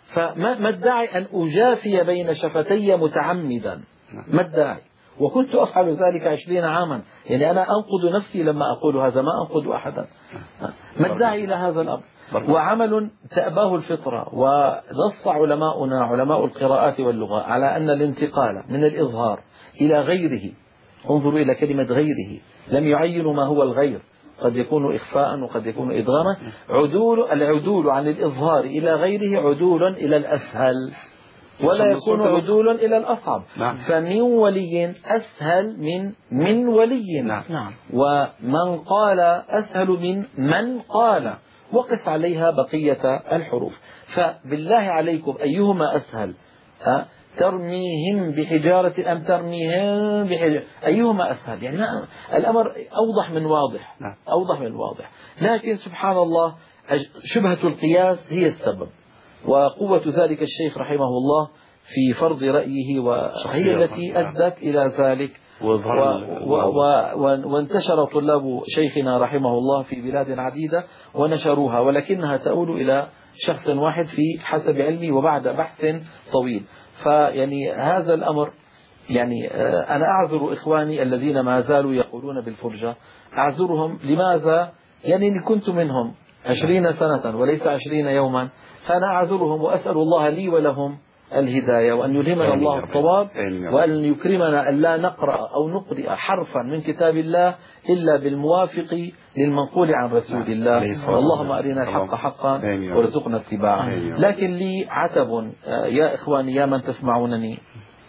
فما ما الداعي أن أجافي بين شفتي متعمدا؟ ما الداعي؟ وكنت أفعل ذلك عشرين عاما. يعني أنا أنقد نفسي لما أقول هذا، ما أنقد أحدا. ما الداعي إلى هذا الأمر؟ وعمل تأباه الفطرة. ونص علماؤنا علماء القراءات واللغة على أن الانتقال من الإظهار إلى غيره، انظروا إلى كلمة غيره، لم يعينوا ما هو الغير، قد يكون إخفاء وقد يكون إدغاما. عدول العدول عن الإظهار إلى غيره عدول إلى الأسهل، ولا يكون عدول إلى الأصعب. نعم. فمن ولي أسهل من من ولي. نعم. ومن قال أسهل من من قال، وقف عليها بقية الحروف. فبالله عليكم أيهما أسهل؟ أه؟ ترميهم بحجارة أم ترميهم بحجارة؟ أيهما أسهل؟ يعني الأمر أوضح من واضح. نعم. أوضح من واضح. لكن سبحان الله شبهة القياس هي السبب، وقوة ذلك الشيخ رحمه الله في فرض رأيه، وهي التي أدت إلى ذلك. و و و وانتشر طلاب شيخنا رحمه الله في بلاد عديدة ونشروها، ولكنها تؤول إلى شخص واحد في حسب علمي وبعد بحث طويل. فيعني هذا الأمر، يعني أنا أعذر إخواني الذين ما زالوا يقولون بالفرجة، أعذرهم. لماذا؟ يعني إن كنت منهم عشرين سنة وليس عشرين يوما، فأنا أعذرهم وأسأل الله لي ولهم الهداية، وأن يلهمنا الله الصواب، وأن يكرمنا أن لا نقرأ أو نقرأ حرفا من كتاب الله إلا بالموافق للمنقول عن رسول الله. اللهم أرنا الحق حقا وارزقنا اتباعه. لكن لي عتب يا إخواني، يا من تسمعونني،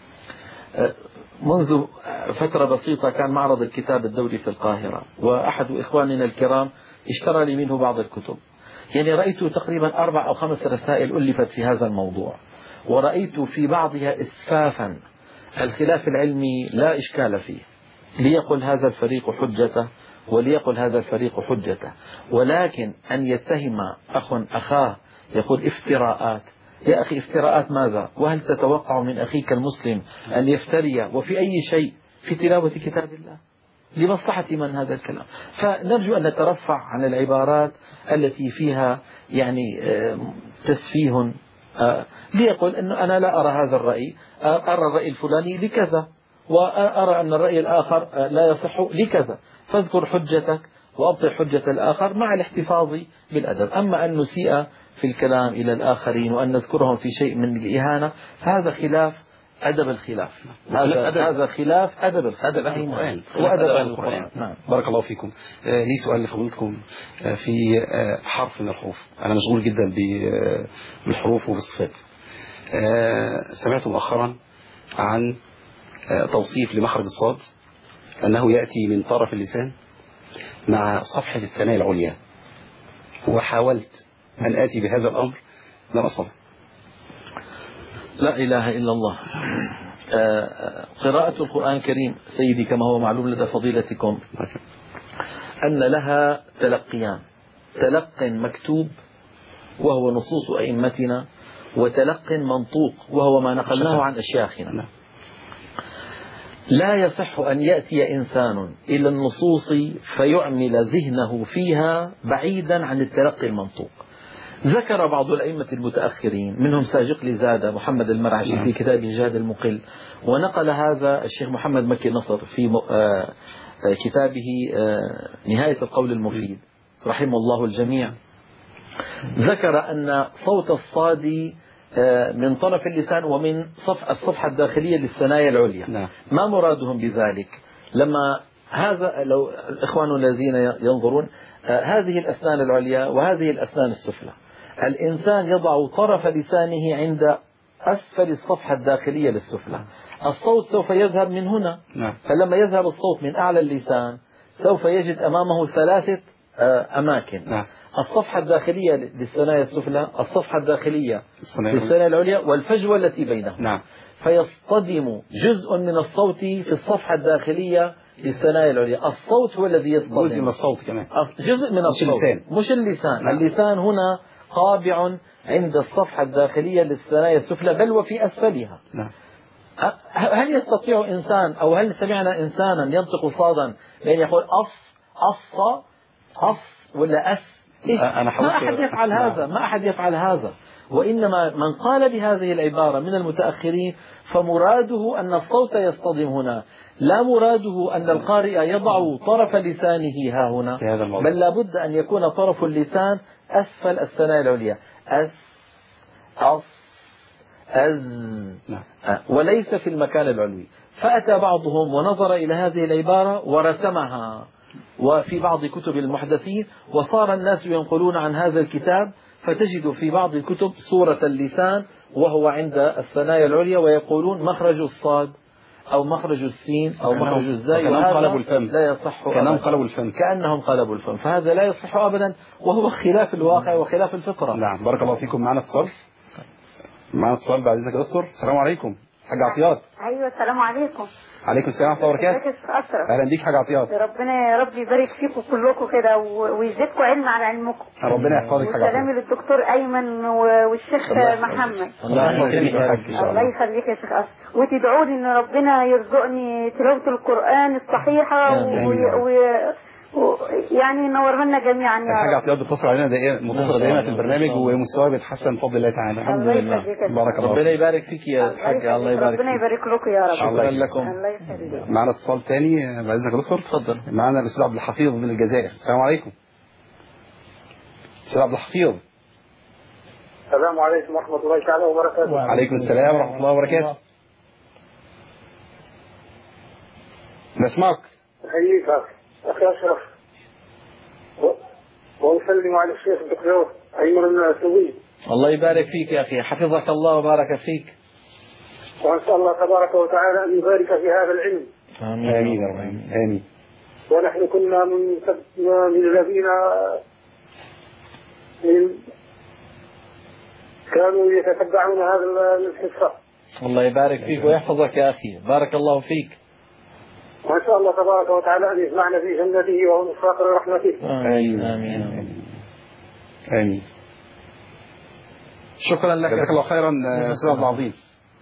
منذ فترة بسيطة كان معرض الكتاب الدولي في القاهرة، وأحد إخواننا الكرام اشترى لي منه بعض الكتب. يعني رأيت تقريبا أربع أو خمس رسائل ألفت في هذا الموضوع، ورأيت في بعضها إسفافا. الخلاف العلمي لا إشكال فيه، ليقل هذا الفريق حجته وليقل هذا الفريق حجته، ولكن أن يتهم أخ أخاه يقول افتراءات. يا أخي افتراءات ماذا؟ وهل تتوقع من أخيك المسلم أن يفتري وفي أي شيء في تلاوة كتاب الله؟ لمصلحة من هذا الكلام؟ فنرجو أن نترفع عن العبارات التي فيها يعني تسفيه. ليقول أنه أنا لا أرى هذا الرأي، أرى الرأي الفلاني لكذا، وأرى أن الرأي الآخر لا يصح لكذا، فاذكر حجتك وأبطل حجة الآخر مع الاحتفاظ بالأدب. أما أن نسيء في الكلام إلى الآخرين وأن نذكرهم في شيء من الإهانة، فهذا خلاف أدب الخلاف. هذا أدب. هذا خلاف أدب الخلاف. أدب أهل القرآن. وأدب أهل القرآن. نعم. بارك الله فيكم. آه لي سؤال لفضيلتكم آه في آه حرف من الحروف. أنا مشغول جدا بالحروف وبالصفات. آه سمعت مؤخرا عن آه توصيف لمخرج الصاد أنه يأتي من طرف اللسان مع صفحة الثنايا العليا، وحاولت أن آتي بهذا الأمر لم أستطع. لا إله إلا الله. قراءة القرآن الكريم سيدي كما هو معلوم لدى فضيلتكم أن لها تلقيان: تلق مكتوب وهو نصوص أئمتنا، وتلق منطوق وهو ما نقلناه عن أشياخنا. لا يصح أن يأتي إنسان إلى النصوص فيعمل ذهنه فيها بعيدا عن التلقي المنطوق. ذكر بعض الأئمة المتأخرين منهم ساجقلي زادة محمد المرعشي في كتابه جهاد المقل، ونقل هذا الشيخ محمد مكي نصر في كتابه نهاية القول المفيد رحمه الله الجميع. ذكر أن صوت الصاد من طرف اللسان ومن صف الصفحة الداخلية للثنايا العليا. ما مرادهم بذلك؟ لما هذا لو الإخوان الذين ينظرون هذه الأسنان العليا وهذه الأسنان السفلى، الإنسان يضع طرف لسانه عند أسفل الصفحة الداخلية للسفلى، الصوت سوف يذهب من هنا. فلما يذهب الصوت من أعلى اللسان سوف يجد أمامه ثلاثة أماكن: الصفحة الداخلية للثنايا السفلى، الصفحة الداخلية للثنايا العليا، والفجوة التي بينهم. فيصطدم جزء من الصوت في الصفحة الداخلية للثنايا العليا. الصوت هو الذي يصطدم. جزء من الصوت كمان. جزء من الصوت، مش اللسان. نعم. اللسان هنا طابع عند الصفحة الداخلية للثنايا السفلى بل وفي أسفلها. نعم. هل يستطيع إنسان أو هل سمعنا إنسانا ينطق صادا بأن يقول أص أص أص ولا أس؟ إيه؟ ما أحد يفعل هذا، ما أحد يفعل هذا. وإنما من قال بهذه العبارة من المتأخرين فمراده أن الصوت يصطدم هنا، لا مراده أن القارئ يضع طرف لسانه ها هنا، بل لابد أن يكون طرف اللسان أسفل الثنايا العليا، أس أص أز، وليس في المكان العلوي. فأتى بعضهم ونظر إلى هذه العبارة ورسمها وفي بعض كتب المحدثين، وصار الناس ينقلون عن هذا الكتاب، فتجد في بعض الكتب صورة اللسان وهو عند الثنايا العليا، ويقولون مخرج الصاد أو مخرج السين أو مخرج الزاي، وهذا لا يصح كأنهم قلبوا الفم كأنهم قلبوا الفم فهذا لا يصح أبدا، وهو خلاف الواقع وخلاف الفطرة. نعم. بارك الله فيكم. معنا اتصال معنا اتصال بعد إذنك يا دكتور. السلام عليكم. حاج عطيات. ايوه السلام عليكم. عليكم السلام ورحمة الله وبركاته. اهلا بيك حاج عطيات. ربنا يا رب يبارك فيكم كلكم كده ويزيدكم علم على علمكم. ربنا يحفظك حاج عطيات. وسلامي للدكتور ايمن والشيخ محمد. الله يخليك يا حاج. الله يخليك يا شيخ أسر. وتدعوا لي ان ربنا يرزقني تلاوة القرآن الصحيحة و يعني نورها لنا جميعا يا رب. الحاج عطيات بتصل علينا دائما، متصل دائما في البرنامج ومستواه بيتحسن بفضل الله تعالى. الحمد لله. بارك الله. ربنا يبارك فيك يا حاج. الله يبارك ربنا يبارك لكم يا رب. شكرا لكم. الله يخليك. معنا اتصال ثاني بعد اذنك يا دكتور. اتفضل. معنا الاستاذ عبد الحفيظ من الجزائر. السلام عليكم. استاذ عبد الحفيظ. السلام عليكم ورحمة الله تعالى وبركاته. وعليكم السلام ورحمة الله وبركاته. نسمعك. أحييك أخي أشرف، وأسلم على الشيخ الدكتور أيمن السوي. الله يبارك فيك يا أخي، حفظك الله وبارك فيك، وأسأل الله تبارك وتعالى أن يبارك في هذا العلم. آمين آمين آمين آمين. ونحن كنا من من الذين من كانوا يتتبعون هذا الحصة. الله يبارك فيك ويحفظك يا أخي، بارك الله فيك. وأسأل الله تبارك وتعالى أن يجمعنا في جنته ومساقر رحمته. آمين آمين آمين. آمين. شكرا لك، جزاك الله خيرا أستاذ عبد العظيم.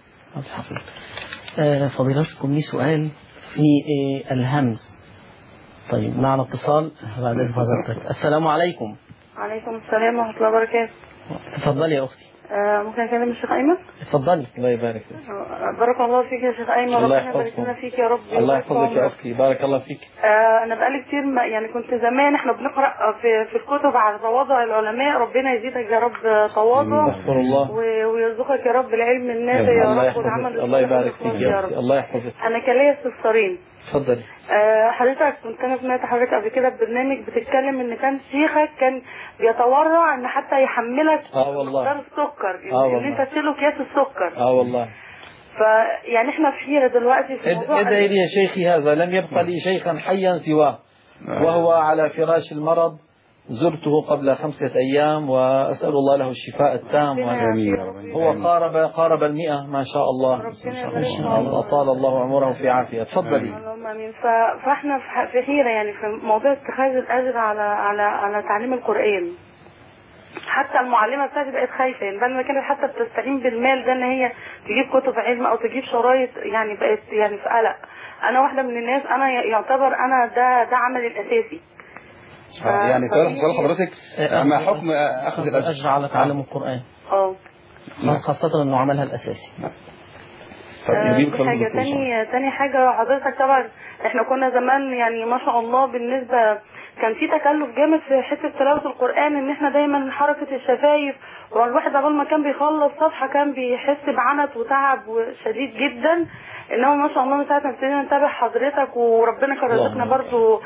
فضيلتكم لي سؤال في الهمز. طيب معنا اتصال بعد إذن حضرتك. السلام عليكم. وعليكم السلام ورحمة الله وبركاته. تفضلي يا أختي. آه ممكن أكلم الشيخ أيمن؟ اتفضلي. الله يبارك فيك. بارك الله فيك يا شيخ أيمن، ربنا يبارك لنا فيك يا رب. الله يحفظك يا أختي، بارك الله فيك. آه أنا بقالي كتير يعني كنت زمان إحنا بنقرأ في في الكتب على تواضع العلماء، ربنا يزيدك يا رب تواضع. أستغفر الله. ويرزقك يا رب العلم النافع يا رب والعمل. الله يبارك فيك يا أختي، الله يحفظك. أنا كان ليا استفسارين. اتفضلي. آه حضرتك كنت انا سمعت حضرتك قبل كده ببرنامج بتتكلم ان كان شيخك كان بيتورع ان حتى يحملك اه والله مقدار السكر، آه ان انت تشيله اكياس السكر. اه والله. فيعني احنا في حيره دلوقتي في موضوع. ادعي لي يا شيخي، هذا لم يبقى لي شيخا حيا سواه، وهو على فراش المرض، زرته قبل خمسة أيام وأسأل الله له الشفاء التام. هو قارب قارب المئة ما شاء الله، أطال الله عمره في عافية. تفضلي. فاحنا في حيرة يعني في موضوع اتخاذ الأجر على على على تعليم القرآن. حتى المعلمة بتاعتي بقت خايفة، يعني بدل ما كانت حتى بتستعين بالمال ده ان هي تجيب كتب علم او تجيب شرايط، يعني بقت يعني في قلق. انا واحدة من الناس، انا يعتبر انا ده ده عملي الأساسي. يعني سؤال سؤال حضرتك ما حكم اخذ الاجر على تعلم القرآن؟ اه خاصة انه عملها الاساسي. طب دي حاجة تاني تاني حاجة حضرتك، طبعا احنا كنا زمان يعني ما شاء الله بالنسبة كان في تكلف جامد في حته تلاوه القران، ان احنا دايما حركه الشفايف، والواحد قبل ما كان بيخلص صفحه كان بيحس بعنت وتعب شديد جدا. انما ما شاء الله من ساعه ما ابتدينا نتابع حضرتك وربنا كان رزقنا برضو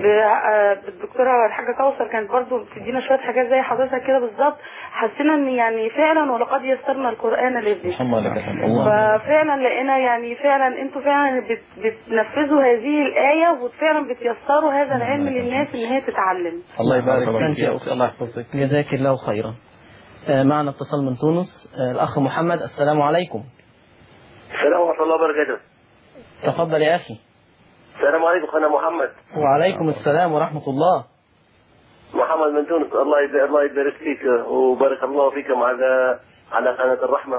بالدكتوره الحاجه كوثر، كانت برضو بتدينا شويه حاجات زي حضرتك كده بالظبط، حسينا ان يعني فعلا ولقد يسرنا القران للذكر. ففعلا لقينا يعني فعلا انتوا فعلا بتنفذوا هذه الايه وفعلا بتيسروا هذا العلم للناس ان هي تتعلم. الله يبارك فيك يا اختي، الله يحفظك. جزاك الله خيرا. معنا اتصال من تونس، الاخ محمد. السلام عليكم. السلام ورحمة الله وبركاته. تفضل يا أخي. السلام عليكم أخونا محمد. وعليكم السلام ورحمة الله. محمد من تونس. الله الله يبارك فيك وبارك الله فيكم على على قناة الرحمة.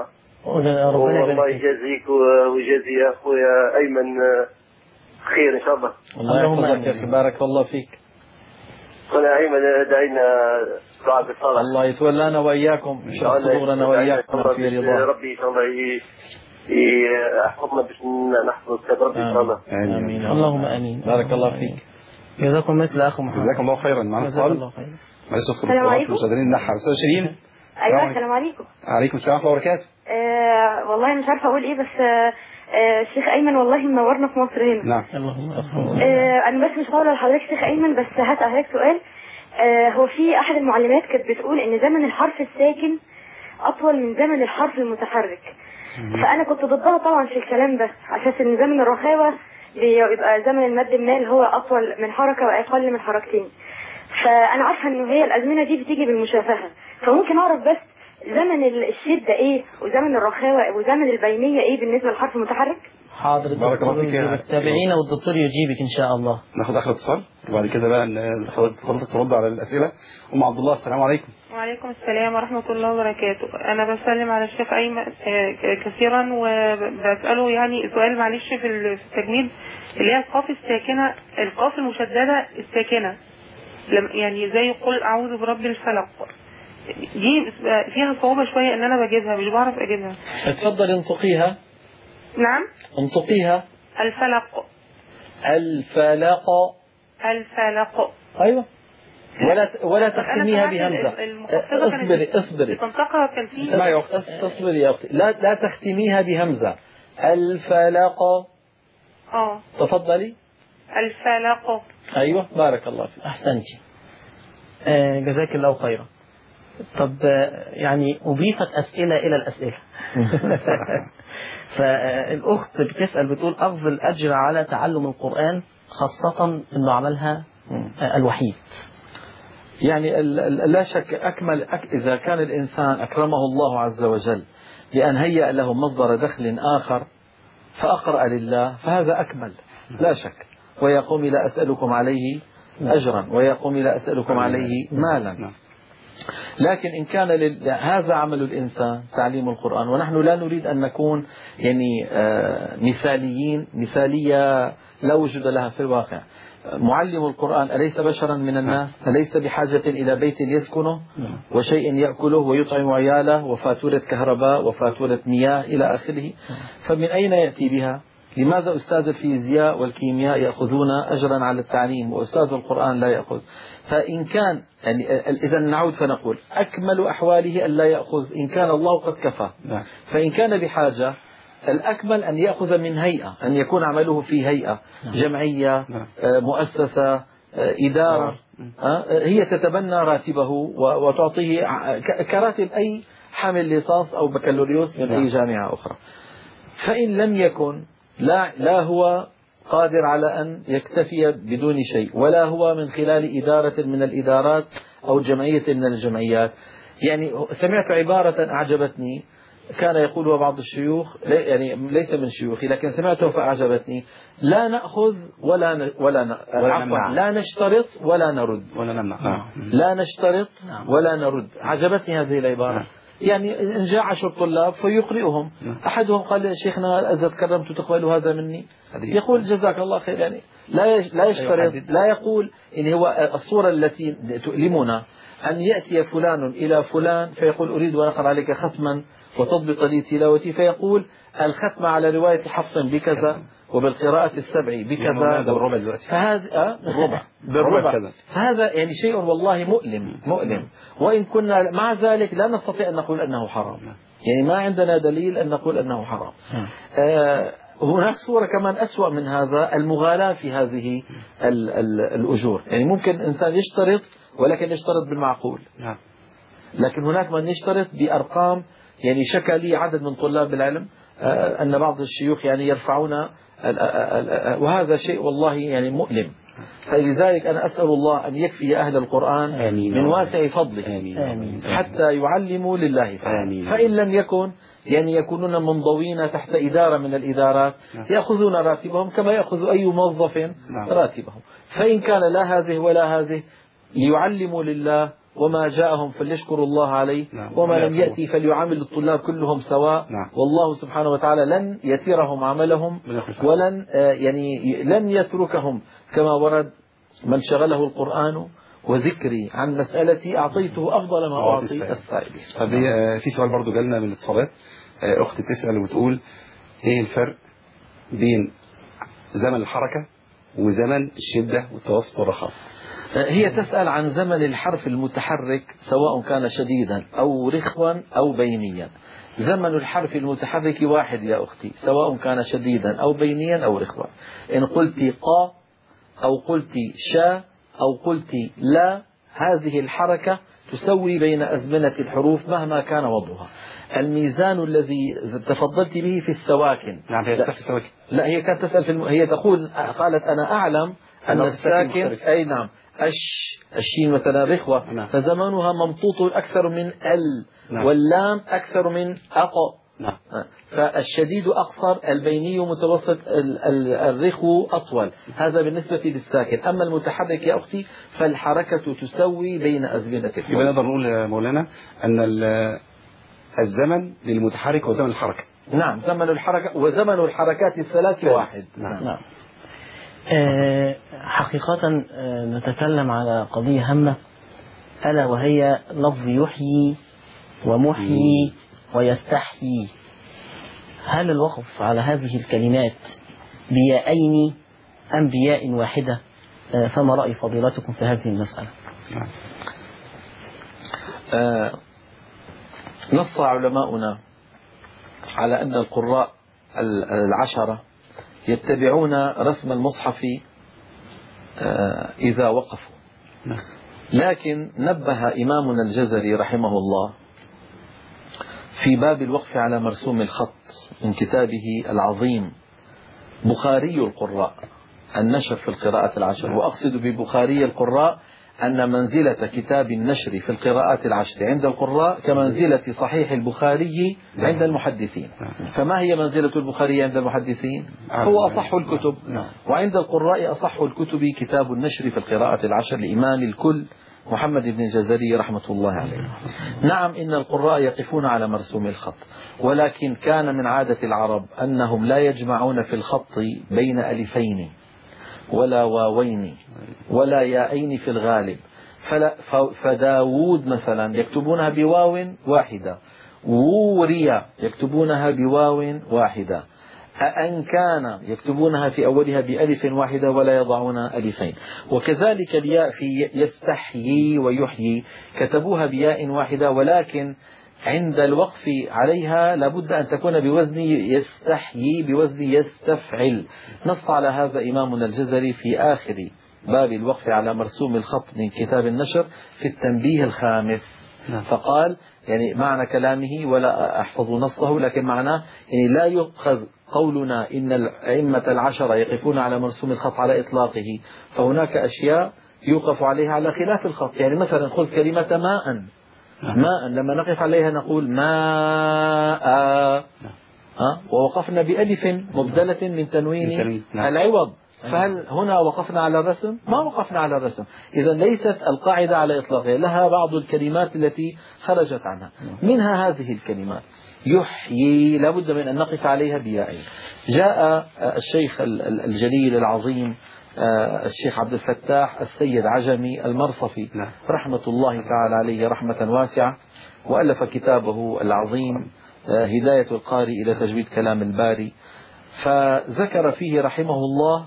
والله يجازيك ويجازي أخويا أيمن خير إن شاء الله. الله يحفظك يا أخي، بارك الله فيك. أخونا أيمن دعينا دعاء بالصلاة. الله يتولانا وإياكم يشرح صدورنا وإياكم في رضاه. ربي إن شاء الله يحفظنا باش نحفظ كتاب ربي إن شاء الله. آمين. اللهم آمين. بارك الله فيك. جزاكم مثل أخو محمد. جزاكم الله خيرا. معنا اتصال. معلش اختي الاتصالات مش قادرين نلحق. أستاذ شيرين. أيوة السلام عليكم. عليكم السلام ورحمة الله وبركاته. آه والله مش عارفة أقول إيه بس آه الشيخ أيمن والله منورنا في مصر هنا. نعم. آه أنا بس مش هقول لحضرتك شيخ أيمن بس هسأل حضرتك سؤال. آه هو في أحد المعلمات كانت بتقول إن زمن الحرف الساكن أطول من زمن الحرف المتحرك. فأنا كنت ضدها طبعا في الكلام ده عشان إن زمن الرخاوة بيبقى زمن المد المال هو أطول من حركة وأقل من حركتين. فأنا عارفة إن هي الأزمنة دي بتيجي بالمشافهة، فممكن أعرف بس زمن الشدة إيه وزمن الرخاوة وزمن البينية إيه بالنسبة للحرف المتحرك؟ حاضر. بارك الله فيك. تابعينا والدكتور يجيبك إن شاء الله. ناخد آخر اتصال وبعد كده بقى حضرتك ترد على الأسئلة. أم عبد الله السلام عليكم. وعليكم السلام ورحمة الله وبركاته. أنا بسلم على الشيخ أيمن كثيرا وبسأله يعني سؤال معلش في التجميل اللي هي القاف الساكنة القاف المشددة الساكنة يعني زي قل أعوذ برب الفلق دي فيها صعوبة شوية إن أنا بجيبها مش بعرف أجيبها. اتفضل انطقيها. نعم انطقيها. الفلق. الفلق. الفلق. أيوة. ولا ولا تختميها بهمزة. اصبري اصبري. تنطقها كان فيه. اسمعي يا أختي اصبري يا أختي لا لا تختميها بهمزة. الفلق. اه. تفضلي. الفلق. أيوة بارك الله فيك. أحسنتي. آه جزاك الله خيرا. طب يعني أضيفت أسئلة إلى الأسئلة. فالأخت بتسأل بتقول أفضل أجر على تعلم القرآن خاصة أنه عملها الوحيد. يعني لا شك أكمل أك إذا كان الإنسان أكرمه الله عز وجل بأن هيأ له مصدر دخل آخر فأقرأ لله فهذا أكمل لا شك. ويا قوم لا أسألكم عليه أجرا ويا قوم لا أسألكم عليه مالا. لكن إن كان لل... هذا عمل الإنسان تعليم القرآن ونحن لا نريد أن نكون يعني آه مثاليين مثالية لا وجود لها في الواقع. معلم القرآن أليس بشرا من الناس أليس بحاجة إلى بيت يسكنه وشيء يأكله ويطعم عياله وفاتورة كهرباء وفاتورة مياه إلى آخره. فمن أين يأتي بها؟ لماذا أستاذ الفيزياء والكيمياء يأخذون أجرا على التعليم وأستاذ القرآن لا يأخذ؟ فإن كان يعني إذا نعود فنقول أكمل أحواله أن لا يأخذ إن كان الله قد كفى. فإن كان بحاجة الأكمل أن يأخذ من هيئة أن يكون عمله في هيئة جمعية مؤسسة إدارة هي تتبنى راتبه وتعطيه كراتب أي حامل ليسانس أو بكالوريوس من أي جامعة أخرى. فإن لم يكن لا, لا هو قادر على أن يكتفي بدون شيء ولا هو من خلال إدارة من الإدارات أو جمعية من الجمعيات. يعني سمعت عبارة أعجبتني كان يقولها بعض الشيوخ يعني ليس من شيوخي لكن سمعته فأعجبتني لا نأخذ ولا ن... ولا ن... عفوا لا نشترط ولا نرد ولا نمنع لا نشترط ولا نرد. عجبتني هذه العبارة. يعني إن جاء عشر طلاب فيقرئهم أحدهم قال شيخنا إذا تكرمت تقبل هذا مني يقول جزاك الله خير. يعني لا لا يشترط لا يقول إن هو الصورة التي تؤلمنا أن يأتي فلان إلى فلان فيقول أريد أن أقرأ عليك ختما وتضبط لي تلاوتي فيقول الختم على رواية حفص بكذا وبالقراءة السبع بكذا بالربع دلوقتي فهذا بالربع بالربع فهذا يعني شيء والله مؤلم مؤلم. وإن كنا مع ذلك لا نستطيع أن نقول أنه حرام. يعني ما عندنا دليل أن نقول أنه حرام. آه هناك صورة كمان أسوأ من هذا المغالاة في هذه ال ال الأجور. يعني ممكن إنسان يشترط ولكن يشترط بالمعقول لكن هناك من يشترط بأرقام. يعني شكى لي عدد من طلاب العلم أن بعض الشيوخ يعني يرفعون وهذا شيء والله يعني مؤلم. فلذلك أنا أسأل الله أن يكفي أهل القرآن من واسع فضله حتى يعلموا لله فإن لم يكن يعني يكونون منضوين تحت إدارة من الإدارات يأخذون راتبهم كما يأخذ أي موظف راتبهم. فإن كان لا هذه ولا هذه ليعلموا لله وما جاءهم فليشكروا الله عليه وما لم يأتي فليعامل الطلاب كلهم سواء. والله سبحانه وتعالى لن يترهم عملهم ولن يعني لن يتركهم كما ورد من شغله القرآن وذكري عن مسألتي أعطيته أفضل ما أعطي السائلين. طب في سؤال برضو جالنا من الاتصالات، أختي تسأل وتقول إيه الفرق بين زمن الحركة وزمن الشدة والتوسط والرخاء؟ هي تسأل عن زمن الحرف المتحرك سواء كان شديدا أو رخوا أو بينيا. زمن الحرف المتحرك واحد يا أختي، سواء كان شديدا أو بينيا أو رخوا. إن قلت قا أو قلت شا أو قلت لا، هذه الحركة تسوي بين أزمنة الحروف مهما كان وضعها. الميزان الذي تفضلت به في السواكن. نعم هي تسأل في السواكن. لا هي كانت تسأل في الم... هي تقول قالت أنا أعلم أن الساكن أي نعم أش الشين مثلا رخوة، نعم. فزمانها ممطوط أكثر من ال، نعم. واللام أكثر من أق، نعم. فالشديد أقصر، البيني متوسط، الرخو أطول. هذا بالنسبة للساكن. أما المتحرك يا أختي فالحركة تسوي بين أزمنة الحروف. يبقى نقدر نقول مولانا أن الزمن للمتحرك وزمن الحركة. نعم زمن الحركة وزمن الحركات الثلاث واحد. نعم, نعم. أه حقيقة أه نتكلم على قضية هامة، ألا وهي لفظ يحيي ومحيي ويستحيي. هل الوقف على هذه الكلمات بيائين أم بياء واحدة؟ أه فما رأي فضيلتكم في هذه المسألة؟ أه نص علماؤنا على أن القراء العشرة يتبعون رسم المصحف إذا وقفوا، لكن نبه إمامنا الجزري رحمه الله في باب الوقف على مرسوم الخط من كتابه العظيم بخاري القراء النشر في القراءة العشر. وأقصد ببخاري القراء أن منزلة كتاب النشر في القراءات العشر عند القراء كمنزلة صحيح البخاري عند المحدثين. فما هي منزلة البخاري عند المحدثين؟ هو أصح الكتب، وعند القراء أصح الكتب كتاب النشر في القراءة العشر لإمام الكل محمد بن الجزري رحمة الله عليه. نعم إن القراء يقفون على مرسوم الخط، ولكن كان من عادة العرب أنهم لا يجمعون في الخط بين ألفين ولا واوين ولا ياءين في الغالب. فداود مثلا يكتبونها بواو واحدة، ووريا يكتبونها بواو واحدة، أن كان يكتبونها في أولها بألف واحدة ولا يضعون ألفين. وكذلك الياء في يستحيي ويحيي كتبوها بياء واحدة، ولكن عند الوقف عليها لابد أن تكون بوزن يستحيي بوزن يستفعل. نص على هذا إمامنا الجزري في آخر باب الوقف على مرسوم الخط من كتاب النشر في التنبيه الخامس. فقال يعني معنى كلامه ولا أحفظ نصه، لكن معناه يعني لا يؤخذ قولنا إن الأئمة العشرة يقفون على مرسوم الخط على إطلاقه، فهناك أشياء يوقف عليها على خلاف الخط. يعني مثلا خذ كلمة ماء، ماء لما نقف عليها نقول ماء، ها ووقفنا بألف مبدلة من تنوين العوض، فهل هنا وقفنا على الرسم؟ ما وقفنا على الرسم. إذا ليست القاعدة على إطلاقها، لها بعض الكلمات التي خرجت عنها، منها هذه الكلمات يحيي لابد من أن نقف عليها بيائين. جاء الشيخ الجليل العظيم الشيخ عبد الفتاح السيد عجمي المرصفي رحمة الله تعالى عليه رحمة واسعة، وألف كتابه العظيم هداية القارئ إلى تجويد كلام الباري، فذكر فيه رحمه الله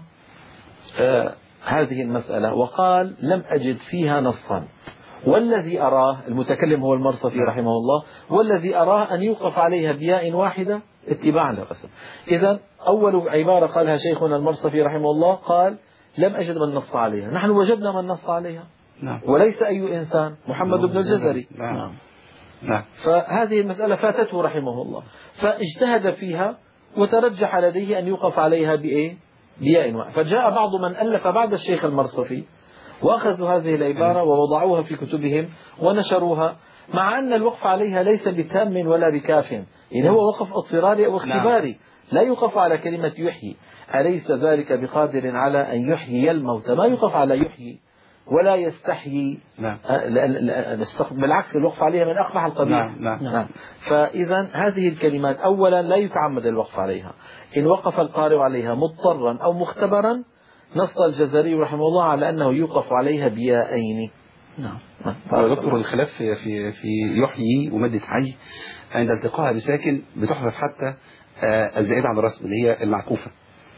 هذه المسألة وقال لم أجد فيها نصا، والذي أراه المتكلم هو المرصفي رحمه الله، والذي أراه أن يوقف عليها بياء واحدة اتباعا للرسم. إذا أول عبارة قالها شيخنا المرصفي رحمه الله قال لم أجد من نص عليها، نحن وجدنا من نص عليها، نعم. وليس أي إنسان، محمد بن الجزري، نعم. نعم. فهذه المسألة فاتته رحمه الله، فاجتهد فيها وترجح لديه أن يوقف عليها بإيه؟ بياء واحد. فجاء بعض من ألف بعد الشيخ المرصفي وأخذوا هذه العبارة ووضعوها في كتبهم ونشروها، مع أن الوقف عليها ليس بتام ولا بكاف، يعني هو وقف اضطراري أو اختباري، لا يوقف على كلمة يحيي. أليس ذلك بقادر على أن يحيي الموتى؟ ما يوقف على يحيي ولا يستحيي، نعم. بالعكس الوقف عليها من أقبح القبيح، نعم. نعم. نعم. فإذا هذه الكلمات أولا لا يتعمد الوقف عليها، إن وقف القارئ عليها مضطرا أو مختبرا نص الجزري رحمه الله على أنه يوقف عليها بياءين، نعم. دكتور الخلاف في في في يحيي ومادة حي عند التقائها بساكن بتحذف حتى الزائدة عن الرسم اللي هي المعكوفة،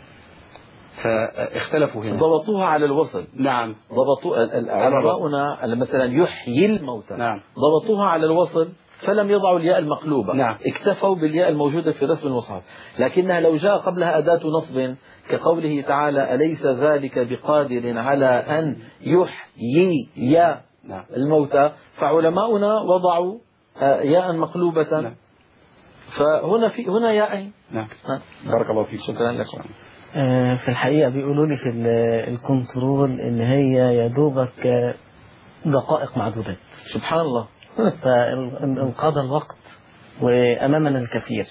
فاختلفوا هنا. ضبطوها على الوصل. نعم. ضبطوا علماؤنا مثلا يحيي الموتى. نعم. ضبطوها على الوصل فلم يضعوا الياء المقلوبة. نعم. اكتفوا بالياء الموجودة في رسم المصحف، لكنها لو جاء قبلها أداة نصب كقوله تعالى أليس ذلك بقادر على أن يحيي يا نعم. الموتى، فعلماؤنا وضعوا ياء مقلوبة. نعم. فهنا في هنا ياء. نعم. بارك الله فيك. شكرا لك. في الحقيقة بيقولوا لي في الكنترول ان هي يا دوبك دقائق معدودات. سبحان الله. فانقضى الوقت وامامنا الكثير،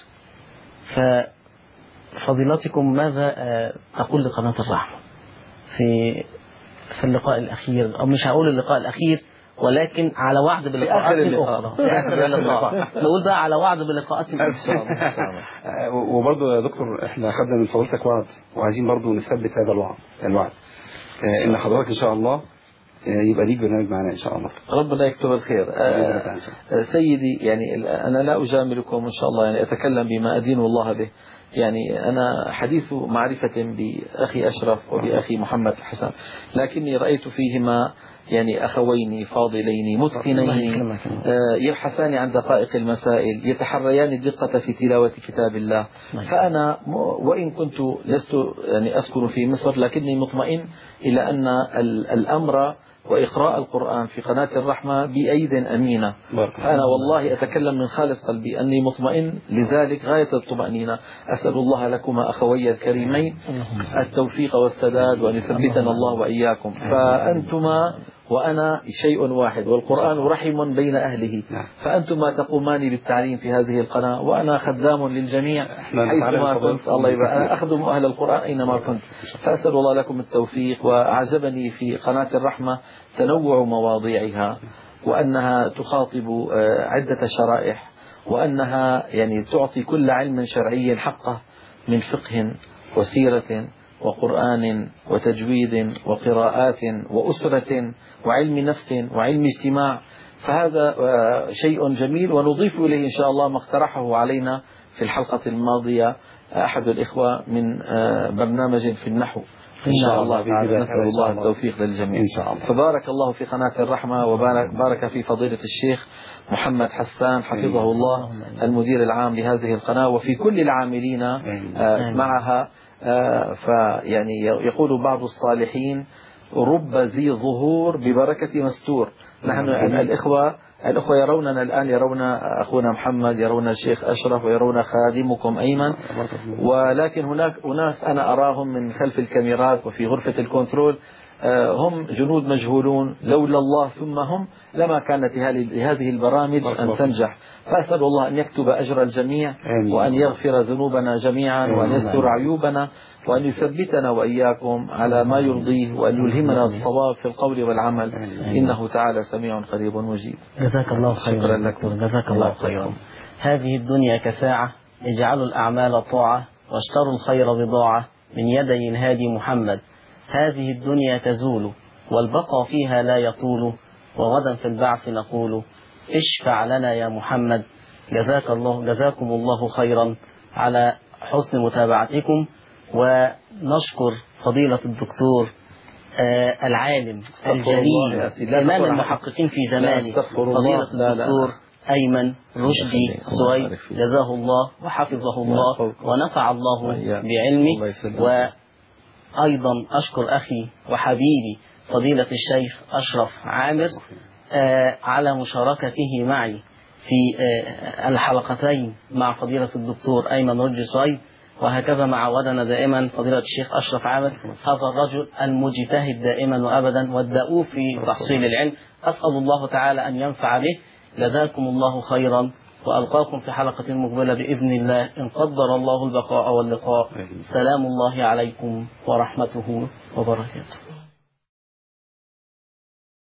ففضيلتكم ماذا تقول لقناة الرحمة في في اللقاء الأخير، أو مش هقول اللقاء الأخير ولكن على وعد بلقاءات أخرى في آخر اللقاء، نقول بقى على وعد بلقاءات أخرى. وبرضه يا دكتور احنا أخذنا من فضيلتك وعد وعايزين برضه نثبت هذا الوعد الوعد إن حضرتك إن شاء الله يبقى ليك برنامج معنا إن شاء الله. ربنا يكتب الخير. سيدي يعني أنا لا أجاملكم إن شاء الله، يعني أتكلم بما أدين الله به. يعني أنا حديث معرفة بأخي أشرف وبأخي محمد حسن، لكني رأيت فيهما يعني أخوين فاضلين متقنين يبحثان عن دقائق المسائل، يتحريان الدقة في تلاوة كتاب الله. فأنا وإن كنت لست يعني أسكن في مصر، لكني مطمئن إلى أن الأمر وإقراء القرآن في قناة الرحمة بأيد أمينة. فأنا والله أتكلم من خالص قلبي أني مطمئن لذلك غاية الطمأنينة. أسأل الله لكما أخوي الكريمين التوفيق والسداد، وأن يثبتنا الله وإياكم. فأنتما وأنا شيء واحد، والقرآن رحم بين أهله، فأنتما تقومان بالتعليم في هذه القناة، وأنا خدام للجميع حيثما كنت. الله يبارك، أنا أخدم أهل القرآن أينما كنت. فأسأل الله لكم التوفيق. وأعجبني في قناة الرحمة تنوع مواضيعها، وأنها تخاطب عدة شرائح، وأنها يعني تعطي كل علم شرعي حقه من فقه وسيرة وقرآن وتجويد وقراءات وأسرة وعلم نفس وعلم اجتماع. فهذا شيء جميل، ونضيف إليه إن شاء الله ما اقترحه علينا في الحلقة الماضية أحد الإخوة من برنامج في النحو. إن شاء الله نسأل الله التوفيق للجميع إن شاء الله. فبارك الله في قناة الرحمة، وبارك بارك في فضيلة الشيخ محمد حسان حفظه الله المدير العام لهذه القناة، وفي كل العاملين معها. فيعني يقول بعض الصالحين رب ذي ظهور ببركة مستور. نحن الإخوة الأخوة يروننا الآن، يرون أخونا محمد، يرون الشيخ أشرف، ويرون خادمكم أيمن، ولكن هناك أناس أنا أراهم من خلف الكاميرات وفي غرفة الكنترول هم جنود مجهولون، لولا الله ثم هم لما كانت هذه البرامج أن تنجح. فأسأل الله أن يكتب أجر الجميع، وأن يغفر ذنوبنا جميعا، وأن يستر عيوبنا، وأن يثبتنا وإياكم على ما يرضيه، وأن يلهمنا الصواب في القول والعمل، إنه تعالى سميع قريب مجيب. جزاك الله خيرا دكتور، جزاك الله خيرا. هذه الدنيا كساعة، اجعلوا الأعمال طاعة، واشتروا الخير بضاعة من يدي الهادي محمد. هذه الدنيا تزول، والبقاء فيها لا يطول، وغدا في البعث نقول اشفع لنا يا محمد. جزاك الله جزاكم الله خيرا على حسن متابعتكم، ونشكر فضيلة الدكتور آه العالم الجليل إمام المحققين في زمانه فضيلة الدكتور أيمن رشدي سويد، جزاه الله وحفظه الله ونفع الله بعلمه. وأيضا أشكر أخي وحبيبي فضيلة الشيخ أشرف عامر آه على مشاركته معي في آه الحلقتين مع فضيلة الدكتور أيمن رشدي سويد، وهكذا مع ودنا دائما فضيلة الشيخ أشرف عامر، هذا الرجل المجتهد دائما وأبدا والدؤوب في تحصيل العلم. أسأل الله تعالى أن ينفع به. جزاكم الله خيرا، وألقاكم في حلقة مقبلة بإذن الله إن قدر الله البقاء واللقاء. سلام الله عليكم ورحمته وبركاته.